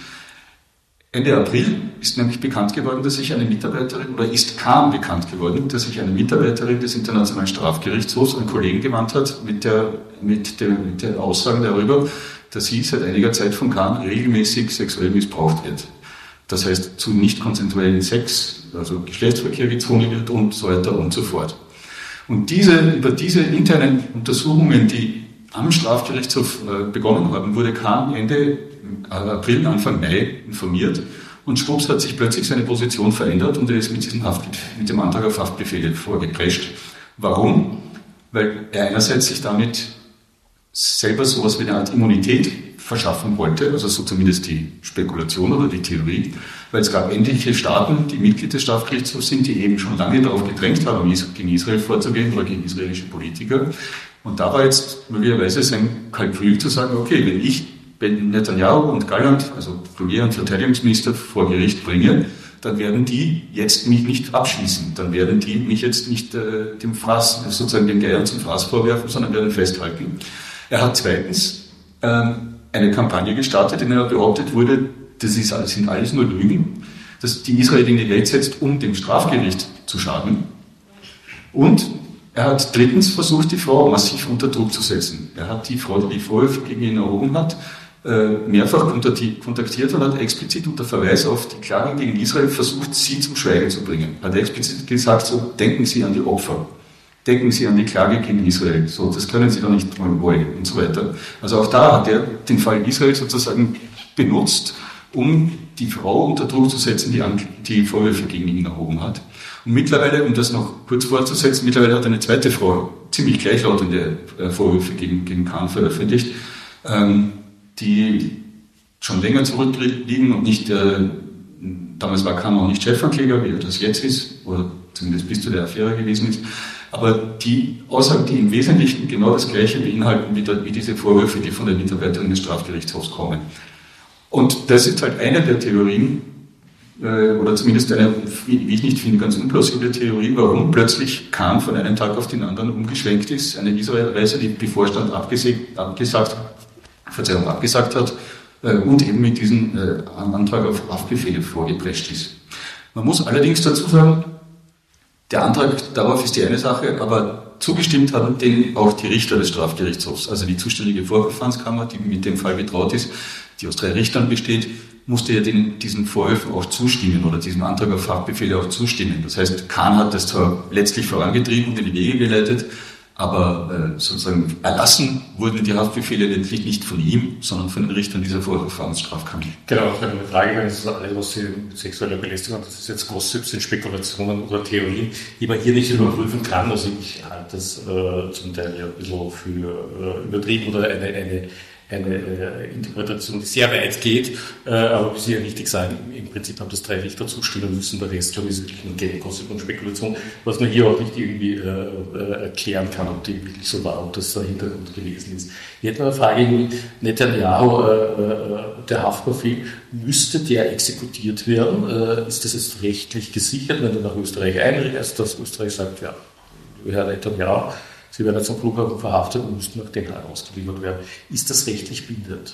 Ende April ist nämlich bekannt geworden, dass sich eine Mitarbeiterin, oder ist kam bekannt geworden, dass sich eine Mitarbeiterin des Internationalen Strafgerichtshofs an Kollegen gewandt hat mit der, mit der, mit der Aussagen darüber, dass sie seit einiger Zeit von Khan regelmäßig sexuell missbraucht wird. Das heißt, zu nicht konsensuellen Sex, also Geschlechtsverkehr gezwungen wird und so weiter und so fort. Und diese, über diese internen Untersuchungen, die am Strafgerichtshof begonnen haben, wurde Khan Ende April, Anfang Mai informiert und schwupps hat sich plötzlich seine Position verändert und er ist mit diesem, Haft, mit dem Antrag auf Haftbefehle vorgeprescht. Warum? Weil er einerseits sich damit selber sowas wie eine Art Immunität verschaffen wollte, also so zumindest die Spekulation oder die Theorie, weil es gab etliche Staaten, die Mitglied des Strafgerichtshofs sind, die eben schon lange darauf gedrängt haben, gegen Israel vorzugehen oder gegen israelische Politiker. Und da war jetzt möglicherweise sein Kalkül zu sagen, okay, wenn ich wenn Netanyahu und Galland, also Premier und Verteidigungsminister, vor Gericht bringen, dann werden die jetzt mich nicht abschließen. Dann werden die mich jetzt nicht äh, dem Fraß, sozusagen dem Geier zum Fraß vorwerfen, sondern werden festhalten. Er hat zweitens ähm, eine Kampagne gestartet, in der behauptet wurde, das ist, das sind alles nur Lügen, dass die Israel in die Welt setzt, um dem Strafgericht zu schaden. Und er hat drittens versucht, die Frau massiv unter Druck zu setzen. Er hat die Frau, die die Vorwürfe gegen ihn erhoben hat, mehrfach kontaktiert und hat explizit unter Verweis auf die Klagen gegen Israel versucht, sie zum Schweigen zu bringen. Er hat explizit gesagt, so, denken Sie an die Opfer, denken Sie an die Klage gegen Israel, so, das können Sie doch nicht wollen und so weiter. Also auch da hat er den Fall Israel sozusagen benutzt, um die Frau unter Druck zu setzen, die die Vorwürfe gegen ihn erhoben hat. Und mittlerweile, um das noch kurz fortzusetzen, mittlerweile hat eine zweite Frau ziemlich gleichlautende Vorwürfe gegen, gegen Khan veröffentlicht, ähm, die schon länger zurückliegen und nicht, äh, damals war Khan auch nicht Chefankläger, wie er das jetzt ist, oder zumindest bis zu der Affäre gewesen ist, aber die Aussagen, die im Wesentlichen genau das Gleiche beinhalten wie, wie diese Vorwürfe, die von den Mitarbeitern des Strafgerichtshofs kommen. Und das ist halt eine der Theorien, äh, oder zumindest eine, wie ich nicht finde, ganz unplausible Theorie, warum plötzlich Khan von einem Tag auf den anderen umgeschwenkt ist, eine Israelreise, die bevorstand, abgesagt, abgesagt Verzeihung abgesagt hat äh, und eben mit diesem äh, Antrag auf Haftbefehle vorgeprescht ist. Man muss allerdings dazu sagen, der Antrag darauf ist die eine Sache, aber zugestimmt haben den auch die Richter des Strafgerichtshofs, also die zuständige Vorverfahrenskammer, die mit dem Fall betraut ist, die aus drei Richtern besteht, musste ja den, diesen Vorwürfen auch zustimmen oder diesem Antrag auf Haftbefehle auch zustimmen. Das heißt, Khan hat das zwar letztlich vorangetrieben und in die Wege geleitet, Aber äh, sozusagen erlassen wurden die Haftbefehle letztlich nicht von ihm, sondern von den Richtern dieser Vorverfahrensstrafkammer.
Genau, auch eine Frage, wenn es alles, was Sie mit sexueller Belästigung, das ist jetzt Gossips, sind Spekulationen oder Theorien, die man hier nicht überprüfen kann. Also ich halte das äh, zum Teil ja ein bisschen für äh, übertrieben oder eine, eine eine äh, Interpretation, die sehr weit geht, äh, aber wie Sie ja richtig sagen, im Prinzip haben das drei Richter zustimmen müssen, der Rest schon ist wirklich ein Geldkosten und Spekulation, was man hier auch nicht irgendwie äh, äh, erklären kann, ob die wirklich so war, ob das der Hintergrund gewesen ist. Ich hätte noch eine Frage, Netanyahu, äh, äh, der Haftbefehl, müsste der exekutiert werden? Äh, ist das jetzt rechtlich gesichert, wenn er nach Österreich einreist, dass Österreich sagt, ja, Herr Netanyahu, Sie werden jetzt am Flughafen verhaftet und müssten nach Den Haag ausgeliefert werden. Ist das rechtlich bindend?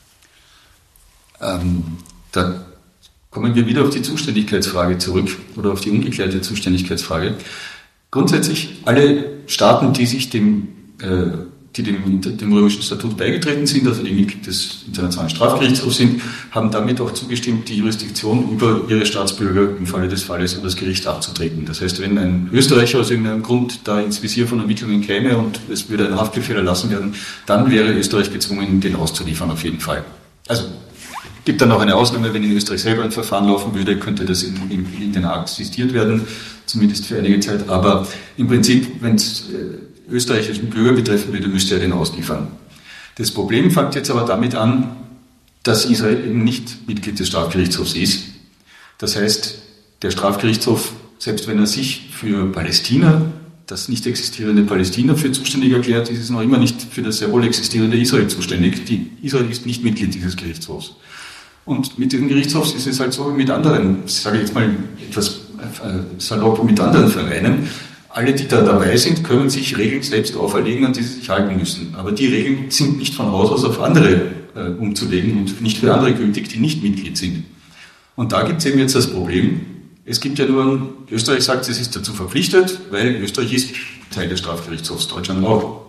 Ähm, da kommen wir wieder auf die Zuständigkeitsfrage zurück oder auf die ungeklärte Zuständigkeitsfrage. Grundsätzlich alle Staaten, die sich dem, äh, die dem, dem römischen Statut beigetreten sind, also die Mitglied des Internationalen Strafgerichtshofs sind, haben damit auch zugestimmt, die Jurisdiktion über ihre Staatsbürger im Falle des Falles an das Gericht abzutreten. Das heißt, wenn ein Österreicher aus irgendeinem Grund da ins Visier von Ermittlungen käme und es würde ein Haftbefehl erlassen werden, dann wäre Österreich gezwungen, den auszuliefern auf jeden Fall. Also gibt dann noch eine Ausnahme, wenn in Österreich selber ein Verfahren laufen würde, könnte das in, in, in Den Haag assistiert werden, zumindest für einige Zeit. Aber im Prinzip, wenn es äh, österreichischen Bürger betreffen würde, müsste er den ausliefern. Das Problem fängt jetzt aber damit an, dass Israel eben nicht Mitglied des Strafgerichtshofs ist. Das heißt, der Strafgerichtshof, selbst wenn er sich für Palästina, das nicht existierende Palästina, für zuständig erklärt, ist es noch immer nicht für das sehr wohl existierende Israel zuständig. Die Israel ist nicht Mitglied dieses Gerichtshofs. Und mit diesem Gerichtshof ist es halt so wie mit anderen, sage ich jetzt mal etwas äh, salopp, mit anderen Vereinen. Alle, die da dabei sind, können sich Regeln selbst auferlegen, an die sie sich halten müssen. Aber die Regeln sind nicht von Haus aus auf andere äh, umzulegen und nicht für andere gültig, die nicht Mitglied sind. Und da gibt es eben jetzt das Problem. Es gibt ja nur, Österreich sagt, es ist dazu verpflichtet, weil Österreich ist Teil des Strafgerichtshofs, Deutschland auch.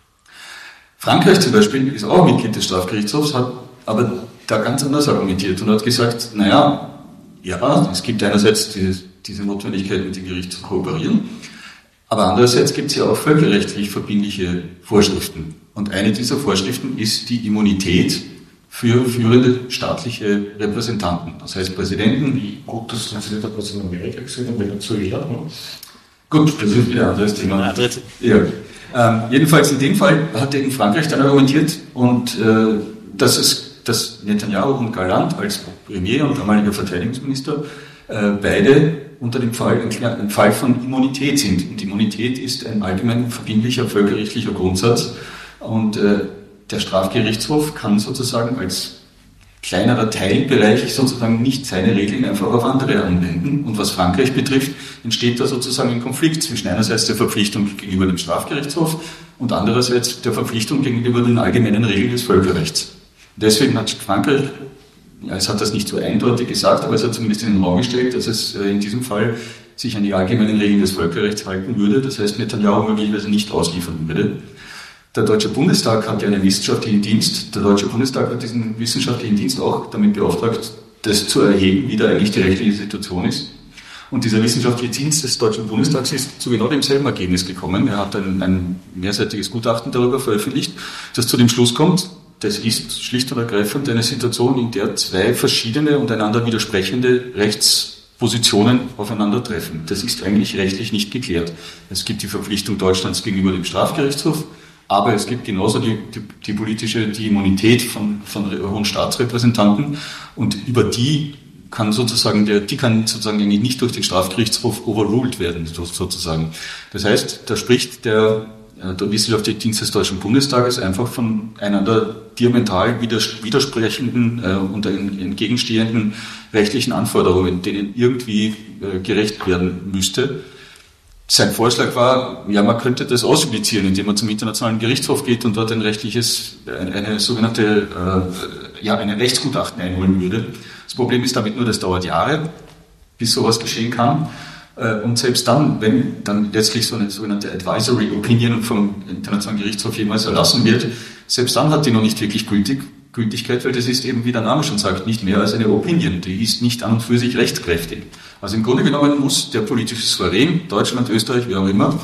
Frankreich zum Beispiel ist auch Mitglied des Strafgerichtshofs, hat aber da ganz anders argumentiert und hat gesagt, naja, ja, es gibt einerseits diese, diese Notwendigkeit, mit dem Gericht zu kooperieren, aber andererseits gibt es ja auch völkerrechtlich verbindliche Vorschriften. Und eine dieser Vorschriften ist die Immunität für führende staatliche Repräsentanten. Das heißt Präsidenten.
Wie gut, das haben Sie nicht etwas in Amerika gesehen und Venezuela? Ne?
Gut, das ist wieder ein anderes Thema. Ja. Ähm, jedenfalls in dem Fall hat eben Frankreich dann argumentiert, und äh, dass es, dass Netanyahu und Galland als Premier und damaliger Verteidigungsminister äh, beide unter dem Fall, ein Fall von Immunität sind. Und Immunität ist ein allgemein verbindlicher völkerrechtlicher Grundsatz. Und äh, der Strafgerichtshof kann sozusagen als kleinerer Teilbereich sozusagen nicht seine Regeln einfach auf andere anwenden. Und was Frankreich betrifft, entsteht da sozusagen ein Konflikt zwischen einerseits der Verpflichtung gegenüber dem Strafgerichtshof und andererseits der Verpflichtung gegenüber den allgemeinen Regeln des Völkerrechts. Deswegen hat Frankreich, ja, es hat das nicht so eindeutig gesagt, aber es hat zumindest in den Raum gestellt, dass es in diesem Fall sich an die allgemeinen Regeln des Völkerrechts halten würde, das heißt Netanyahu möglicherweise nicht ausliefern würde. Der Deutsche Bundestag hat ja einen wissenschaftlichen Dienst. Der Deutsche Bundestag hat diesen wissenschaftlichen Dienst auch damit beauftragt, das zu erheben, wie da eigentlich die rechtliche Situation ist. Und dieser wissenschaftliche Dienst des Deutschen Bundestags ist zu genau demselben Ergebnis gekommen. Er hat ein, ein mehrseitiges Gutachten darüber veröffentlicht, das zu dem Schluss kommt, das ist schlicht und ergreifend eine Situation, in der zwei verschiedene und einander widersprechende Rechtspositionen aufeinandertreffen. Das ist eigentlich rechtlich nicht geklärt. Es gibt die Verpflichtung Deutschlands gegenüber dem Strafgerichtshof, aber es gibt genauso die, die, die politische, die Immunität von, von hohen Staatsrepräsentanten, und über die kann sozusagen der, die kann sozusagen eigentlich nicht durch den Strafgerichtshof overruled werden, sozusagen. Das heißt, da spricht der, der wissenschaftliche Dienst des Deutschen Bundestages einfach von einander diametral widersprechenden äh, und entgegenstehenden rechtlichen Anforderungen, denen irgendwie äh, gerecht werden müsste. Sein Vorschlag war, ja, man könnte das ausjudizieren, indem man zum Internationalen Gerichtshof geht und dort ein rechtliches, eine, eine sogenannte, äh, ja, eine Rechtsgutachten einholen würde. Das Problem ist damit nur, das dauert Jahre, bis sowas geschehen kann. Äh, und selbst dann, wenn dann letztlich so eine sogenannte Advisory Opinion vom Internationalen Gerichtshof jemals erlassen wird, selbst dann hat die noch nicht wirklich gültig, Gültigkeit, weil das ist eben, wie der Name schon sagt, nicht mehr als eine Opinion. Die ist nicht an und für sich rechtskräftig. Also im Grunde genommen muss der politische Souverän, Deutschland, Österreich, wie auch immer,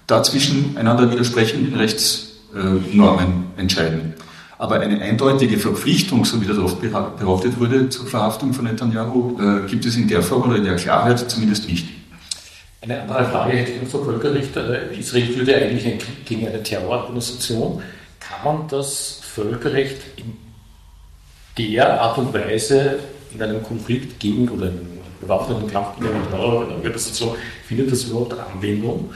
dazwischen einander widersprechenden Rechtsnormen entscheiden. Aber eine eindeutige Verpflichtung, so wie das oft behauptet wurde, zur Verhaftung von Netanyahu, äh, gibt es in der Form oder in der Klarheit zumindest nicht.
Eine andere Frage hätte ich noch zur Völkerrecht. Israel führt ja eigentlich einen Krieg gegen eine Terrororganisation. Kann man das Völkerrecht in der Art und Weise in einem Konflikt gegen oder in einem bewaffneten Kampf gegen eine Terrororganisation, findet das überhaupt Anwendung?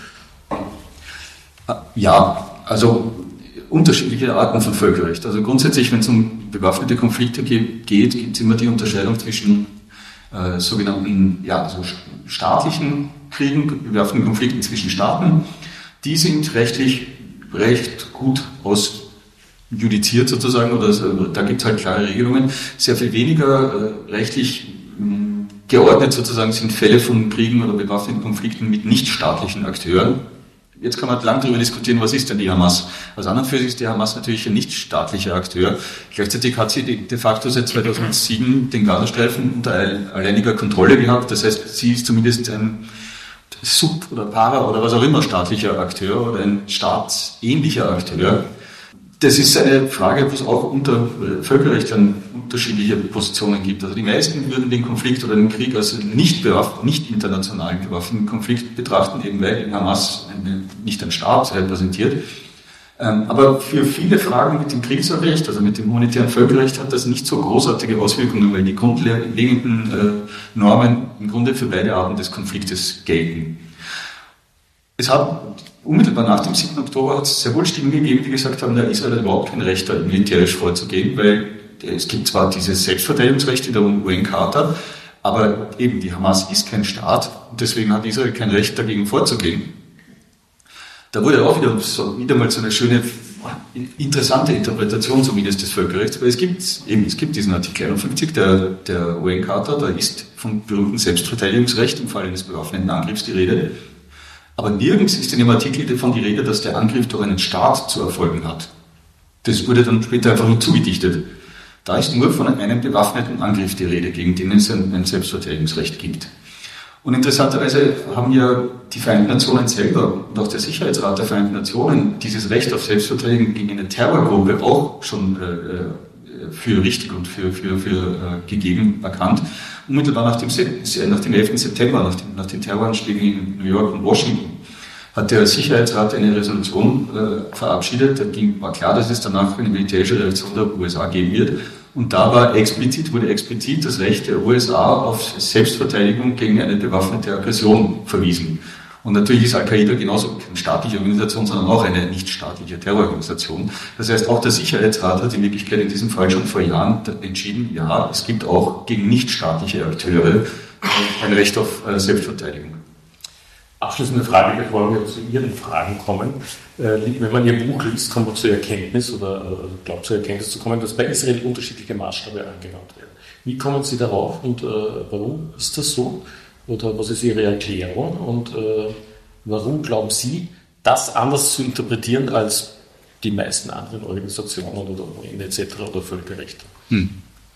Ja, also unterschiedliche Arten von Völkerrecht. Also grundsätzlich, wenn es um bewaffnete Konflikte geht, gibt es immer die Unterscheidung zwischen äh, sogenannten ja, also staatlichen Kriegen, bewaffneten Konflikten zwischen Staaten. Die sind rechtlich recht gut ausjudiziert sozusagen, oder also, da gibt es halt klare Regelungen. Sehr viel weniger äh, rechtlich mh, geordnet sozusagen sind Fälle von Kriegen oder bewaffneten Konflikten mit nichtstaatlichen Akteuren. Jetzt kann man lang darüber diskutieren, was ist denn die Hamas? Also an und für sich ist die Hamas natürlich ein nichtstaatlicher Akteur. Gleichzeitig hat sie de facto seit zweitausendsieben den Gazastreifen unter alleiniger Kontrolle gehabt. Das heißt, sie ist zumindest ein Sub- oder Para- oder was auch immer staatlicher Akteur oder ein staatsähnlicher Akteur. Das ist eine Frage, wo es auch unter Völkerrecht dann unterschiedliche Positionen gibt. Also die meisten würden den Konflikt oder den Krieg als nicht, nicht internationalen bewaffneten Konflikt betrachten, eben weil die Hamas nicht ein Staat repräsentiert. Aber für viele Fragen mit dem Kriegsrecht, also mit dem humanitären Völkerrecht, hat das nicht so großartige Auswirkungen, weil die grundlegenden Normen im Grunde für beide Arten des Konfliktes gelten. Es hat unmittelbar nach dem siebten Oktober hat es sehr wohl Stimmen gegeben, die gesagt haben, der Israel hat überhaupt kein Recht, da militärisch vorzugehen, weil es gibt zwar dieses Selbstverteidigungsrecht in der U N-Charta, aber eben die Hamas ist kein Staat und deswegen hat Israel kein Recht, dagegen vorzugehen. Da wurde auch wieder, so, wieder mal so eine schöne, interessante Interpretation zumindest des Völkerrechts, weil es gibt eben, es gibt diesen Artikel einundfünfzig der, der U N-Charta, da ist vom berühmten Selbstverteidigungsrecht im Fall eines bewaffneten Angriffs die Rede. Aber nirgends ist in dem Artikel davon die Rede, dass der Angriff durch einen Staat zu erfolgen hat. Das wurde dann später einfach nur zugedichtet. Da ist nur von einem bewaffneten Angriff die Rede, gegen den es ein, ein Selbstverteidigungsrecht gibt. Und interessanterweise haben ja die Vereinten Nationen selber und auch der Sicherheitsrat der Vereinten Nationen dieses Recht auf Selbstverteidigung gegen eine Terrorgruppe auch schon äh, für richtig und für, für, für äh, gegeben erkannt. Unmittelbar nach dem, nach dem elften September, nach, dem, nach den Terroranschlägen in New York und Washington, hat der Sicherheitsrat eine Resolution äh, verabschiedet. Da ging, war klar, dass es danach eine militärische Reaktion der U S A geben wird. Und da war explizit, wurde explizit das Recht der U S A auf Selbstverteidigung gegen eine bewaffnete Aggression verwiesen. Und natürlich ist Al-Qaida genauso keine staatliche Organisation, sondern auch eine nicht-staatliche Terrororganisation. Das heißt, auch der Sicherheitsrat hat in Wirklichkeit in diesem Fall schon vor Jahren entschieden, ja, es gibt auch gegen nicht-staatliche Akteure ein Recht auf Selbstverteidigung.
Abschließende Frage, bevor wir zu Ihren Fragen kommen. Wenn man Ihr Buch liest, kommt man zur Erkenntnis oder glaubt zur Erkenntnis zu kommen, dass bei Israel unterschiedliche Maßstäbe angewandt werden. Wie kommen Sie darauf und warum ist das so? Oder was ist Ihre Erklärung und äh, warum glauben Sie, das anders zu interpretieren als die meisten anderen Organisationen oder U N et cetera oder Völkerrecht? Hm.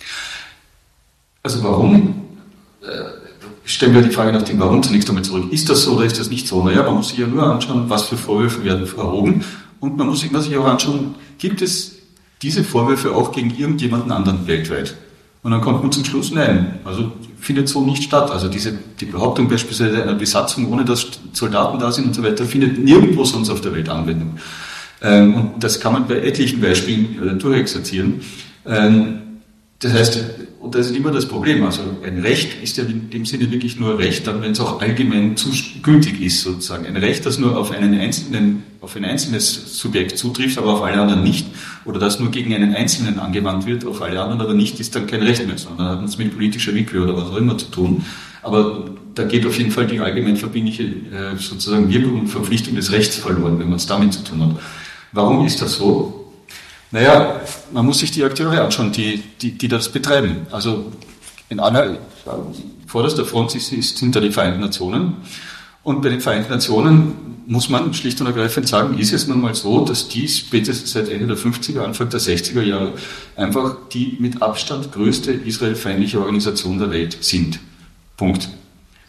Also warum? Äh, stellen wir die Frage nach dem Warum zunächst einmal zurück. Ist das so oder ist das nicht so? Naja, man muss sich ja nur anschauen, was für Vorwürfe werden erhoben und man muss sich auch anschauen, gibt es diese Vorwürfe auch gegen irgendjemanden anderen weltweit? Und dann kommt man zum Schluss, nein, also findet so nicht statt. Also diese, die Behauptung beispielsweise einer Besatzung, ohne dass Soldaten da sind und so weiter, findet nirgendwo sonst auf der Welt Anwendung. Ähm, und das kann man bei etlichen Beispielen äh, durchexerzieren. Ähm, das heißt, und das ist immer das Problem, also ein Recht ist ja in dem Sinne wirklich nur Recht, dann wenn es auch allgemein gültig ist sozusagen. Ein Recht, das nur auf einen einzelnen, auf ein einzelnes Subjekt zutrifft, aber auf alle anderen nicht, oder das nur gegen einen Einzelnen angewandt wird, auf alle anderen aber nicht, ist dann kein Recht mehr, sondern hat es mit politischer Willkür oder was auch immer zu tun. Aber da geht auf jeden Fall die allgemein verbindliche äh, sozusagen Wirkung und Verpflichtung des Rechts verloren, wenn man es damit zu tun hat. Warum ist das so? Naja, man muss sich die Akteure anschauen, die, die, die das betreiben. Also in einer vorderster Front ist, ist, sind da die Vereinten Nationen. Und bei den Vereinten Nationen muss man schlicht und ergreifend sagen, ist es nun mal so, dass die spätestens seit Ende der fünfziger, Anfang der sechziger Jahre einfach die mit Abstand größte israelfeindliche Organisation der Welt sind. Punkt.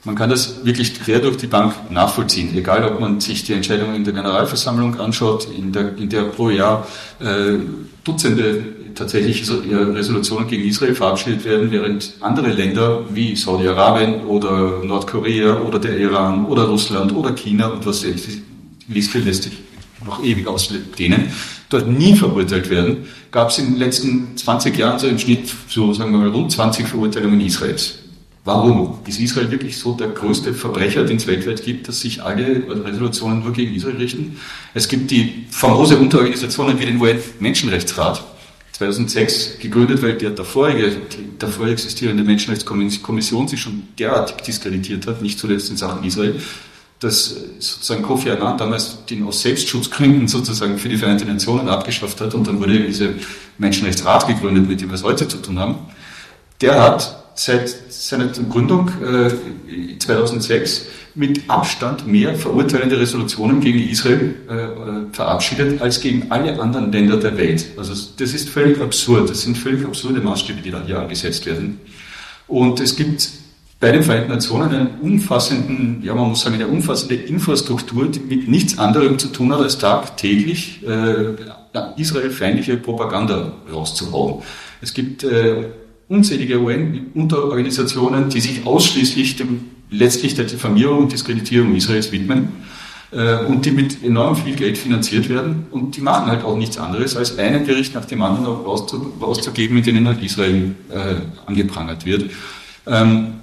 Man kann das wirklich quer durch die Bank nachvollziehen, egal ob man sich die Entscheidungen in der Generalversammlung anschaut, in der, in der pro Jahr äh, Dutzende tatsächlich Resolutionen gegen Israel verabschiedet werden, während andere Länder wie Saudi-Arabien oder Nordkorea oder der Iran oder Russland oder China und was weiß ich, die Liste lässt sich noch ewig ausdehnen, dort nie verurteilt werden, gab es in den letzten zwanzig Jahren so im Schnitt, so sagen wir mal, rund zwanzig Verurteilungen Israels. Warum? Ist Israel wirklich so der größte Verbrecher, den es weltweit gibt, dass sich alle Resolutionen nur gegen Israel richten? Es gibt die famose Unterorganisationen wie den U N-Menschenrechtsrat, zweitausendsechs gegründet, weil der davorige, die davor existierende Menschenrechtskommission sich schon derartig diskreditiert hat, nicht zuletzt in Sachen Israel, dass sozusagen Kofi Annan damals den aus Selbstschutzgründen sozusagen für die Vereinten Nationen abgeschafft hat und dann wurde dieser Menschenrechtsrat gegründet, mit dem wir es heute zu tun haben. Der hat seit seiner Gründung äh, zweitausendsechs mit Abstand mehr verurteilende Resolutionen gegen Israel äh, verabschiedet als gegen alle anderen Länder der Welt. Also das ist völlig absurd. Das sind völlig absurde Maßstäbe, die da hier angesetzt werden. Und es gibt bei den Vereinten Nationen einen umfassenden, ja man muss sagen, eine umfassende Infrastruktur, die mit nichts anderem zu tun hat, als tagtäglich äh, israelfeindliche Propaganda rauszuhauen. Es gibt äh, unzählige U N-Unterorganisationen, die sich ausschließlich dem, letztlich der Diffamierung und Diskreditierung Israels widmen äh, und die mit enorm viel Geld finanziert werden und die machen halt auch nichts anderes, als einen Bericht nach dem anderen rauszu, rauszugeben, mit denen halt Israel äh, angeprangert wird. Ähm,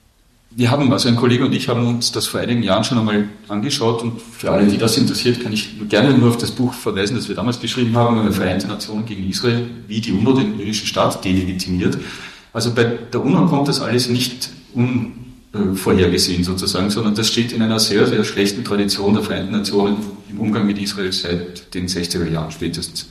wir haben, also ein Kollege und ich haben uns das vor einigen Jahren schon einmal angeschaut und für alle, die das interessiert, kann ich gerne nur auf das Buch verweisen, das wir damals geschrieben haben, Vereinte Nationen gegen Israel, wie die UNO den jüdischen Staat delegitimiert. Also bei der UNO kommt das alles nicht unvorhergesehen sozusagen, sondern das steht in einer sehr, sehr schlechten Tradition der Vereinten Nationen im Umgang mit Israel seit den sechziger Jahren spätestens.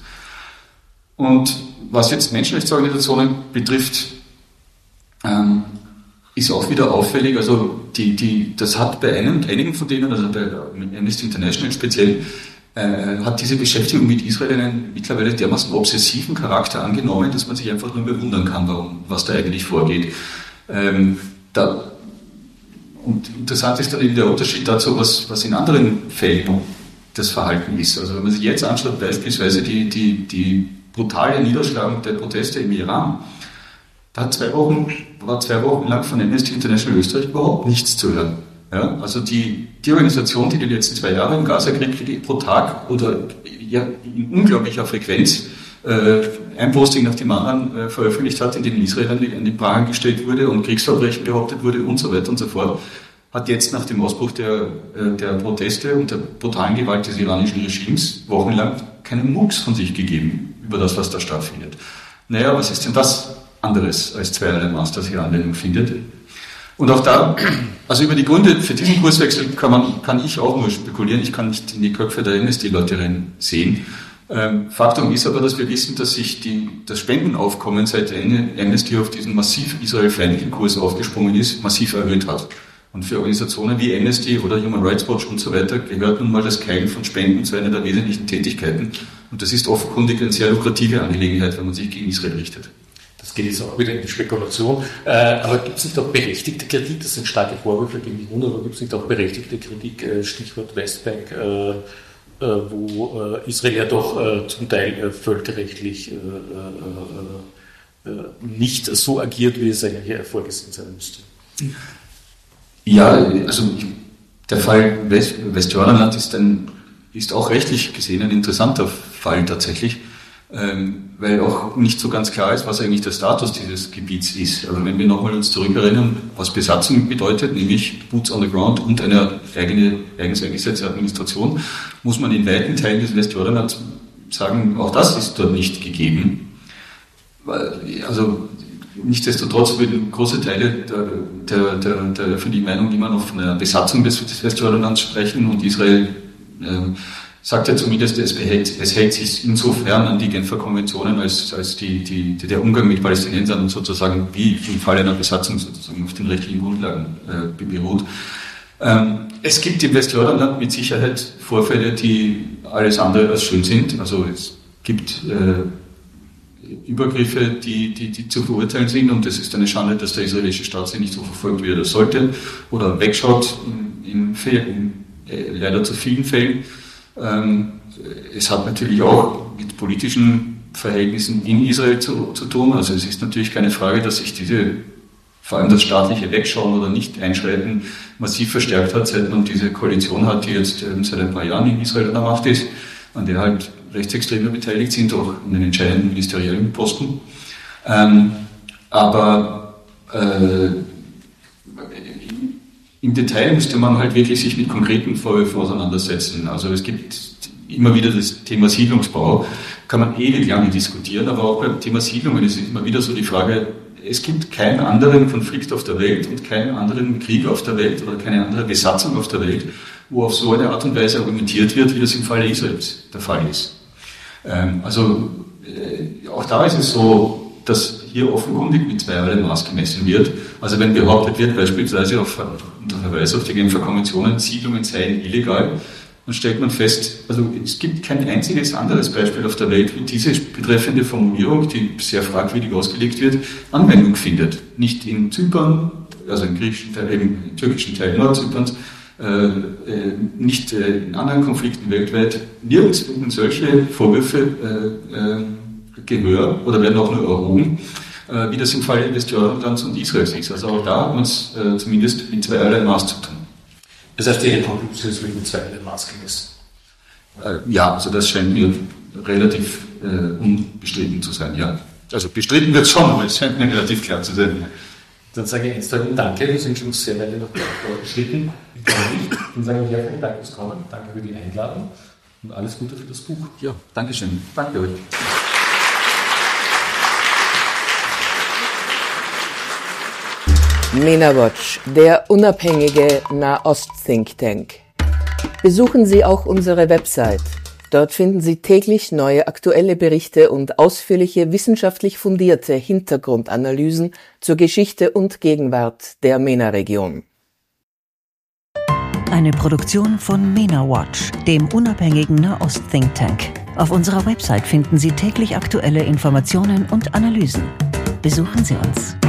Und was jetzt Menschenrechtsorganisationen betrifft, ähm, ist auch wieder auffällig, also die, die, das hat bei einem, einigen von denen, also bei Amnesty International speziell, äh, hat diese Beschäftigung mit Israel einen mittlerweile dermaßen obsessiven Charakter angenommen, dass man sich einfach nur bewundern kann, warum, was da eigentlich vorgeht. Ähm, da, und interessant ist dann eben der Unterschied dazu, was, was in anderen Fällen das Verhalten ist. Also wenn man sich jetzt anschaut, beispielsweise die, die, die brutale Niederschlagung der Proteste im Iran, da hat zwei Wochen, war zwei Wochen lang von Amnesty International Österreich überhaupt nichts zu hören. Ja, also die, die Organisation, die die letzten zwei Jahre im Gaza-Krieg pro Tag oder ja, in unglaublicher Frequenz äh, ein Posting nach dem anderen äh, veröffentlicht hat, in dem Israel an die, an die Pranger gestellt wurde und Kriegsverbrechen behauptet wurde und so weiter und so fort, hat jetzt nach dem Ausbruch der, äh, der Proteste und der brutalen Gewalt des iranischen Regimes wochenlang keinen Mucks von sich gegeben über das, was da stattfindet. Naja, was ist denn das anderes als zweierlei Maß, das hier Anwendung findet? Und auch da, also über die Gründe für diesen Kurswechsel kann man, kann ich auch nur spekulieren. Ich kann nicht in die Köpfe der Amnesty-Leute sehen. Ähm, Faktum ist aber, dass wir wissen, dass sich die, das Spendenaufkommen seit Amnesty auf diesen massiv israelfeindlichen Kurs aufgesprungen ist, massiv erhöht hat. Und für Organisationen wie Amnesty oder Human Rights Watch und so weiter gehört nun mal das Keilen von Spenden zu einer der wesentlichen Tätigkeiten. Und das ist offenkundig eine sehr lukrative Angelegenheit, wenn man sich gegen Israel richtet.
Das geht jetzt auch wieder in die Spekulation. Äh, aber gibt es nicht auch berechtigte Kritik? Das sind starke Vorwürfe gegen die UNO, aber gibt es nicht auch berechtigte Kritik? Äh, Stichwort Westbank, äh, äh, wo äh, Israel ja doch äh, zum Teil äh, völkerrechtlich äh, äh, äh, nicht so agiert, wie es eigentlich vorgesehen sein müsste.
Ja, also der Fall West, Westjordanland ist, ein, ist auch rechtlich gesehen ein interessanter Fall tatsächlich. Ähm, weil auch nicht so ganz klar ist, was eigentlich der Status dieses Gebiets ist. Also wenn wir nochmal uns zurückerinnern, was Besatzung bedeutet, nämlich Boots on the Ground und eine eigene, eigens eingesetzte Administration, muss man in weiten Teilen des Westjordanlands sagen, auch das ist dort nicht gegeben. Also nichtsdestotrotz würden große Teile der, der, der, der für die Meinung immer noch von einer Besatzung des, des Westjordanlands sprechen und Israel ähm, sagt ja zumindest, es, behält, es hält sich insofern an die Genfer Konventionen, als, als die, die, der Umgang mit Palästinensern sozusagen wie im Fall einer Besatzung sozusagen auf den rechtlichen Grundlagen äh, beruht. Ähm, es gibt im Westjordanland mit Sicherheit Vorfälle, die alles andere als schön sind. Also es gibt, äh, Übergriffe, die, die, die zu verurteilen sind, und es ist eine Schande, dass der israelische Staat sie nicht so verfolgt, wie er das sollte, oder wegschaut in, in, Fällen, in äh, leider zu vielen Fällen. Ähm, es hat natürlich auch mit politischen Verhältnissen in Israel zu, zu tun. Also es ist natürlich keine Frage, dass sich diese, vor allem das staatliche Wegschauen oder Nicht-Einschreiten massiv verstärkt hat, seit man diese Koalition hat, die jetzt ähm, seit ein paar Jahren in Israel an der Macht ist, an der halt Rechtsextreme beteiligt sind, auch in den entscheidenden ministeriellen Posten. Ähm, aber äh, im Detail müsste man halt wirklich sich mit konkreten Vorwürfen auseinandersetzen. Also es gibt immer wieder das Thema Siedlungsbau, kann man ewig lange diskutieren, aber auch beim Thema Siedlungen ist immer wieder so die Frage, es gibt keinen anderen Konflikt auf der Welt und keinen anderen Krieg auf der Welt oder keine andere Besatzung auf der Welt, wo auf so eine Art und Weise argumentiert wird, wie das im Falle Israels der Fall ist. Ähm, also äh, auch da ist es so, dass hier offenkundig mit zweierlei Maß gemessen wird. Also wenn behauptet wird, beispielsweise auf, unter Verweis auf die Genfer Konventionen, Siedlungen seien illegal, dann stellt man fest, also es gibt kein einziges anderes Beispiel auf der Welt, wie diese betreffende Formulierung, die sehr fragwürdig ausgelegt wird, Anwendung findet. Nicht in Zypern, also im griechischen Teil, im türkischen Teil Nordzyperns, äh, äh, nicht äh, in anderen Konflikten weltweit. Nirgends finden solche Vorwürfe äh, äh, Gehör oder werden auch nur erhoben, äh, wie das im Fall Westjordans und Israels ist. Also auch da hat man es äh, zumindest in zweierlei Maß zu tun.
Das heißt, die Reproduktion ist mit dem zweiten Maß gemessen.
Äh, ja, also das scheint mir relativ äh, unbestritten zu sein, ja. Also bestritten wird es schon, aber es scheint mir relativ klar zu sein.
Dann sage ich jetzt Ihnen Danke, wir sind schon sehr weit noch fortgeschritten. Dann sage ich herzlichen Dank fürs Kommen, danke für die Einladung und alles Gute für das Buch.
Ja, Dankeschön. Danke euch.
MENA-Watch, der unabhängige Nahost-Think Tank. Besuchen Sie auch unsere Website. Dort finden Sie täglich neue aktuelle Berichte und ausführliche wissenschaftlich fundierte Hintergrundanalysen zur Geschichte und Gegenwart der MENA-Region.
Eine Produktion von MENA-Watch, dem unabhängigen Nahost-Think Tank. Auf unserer Website finden Sie täglich aktuelle Informationen und Analysen. Besuchen Sie uns.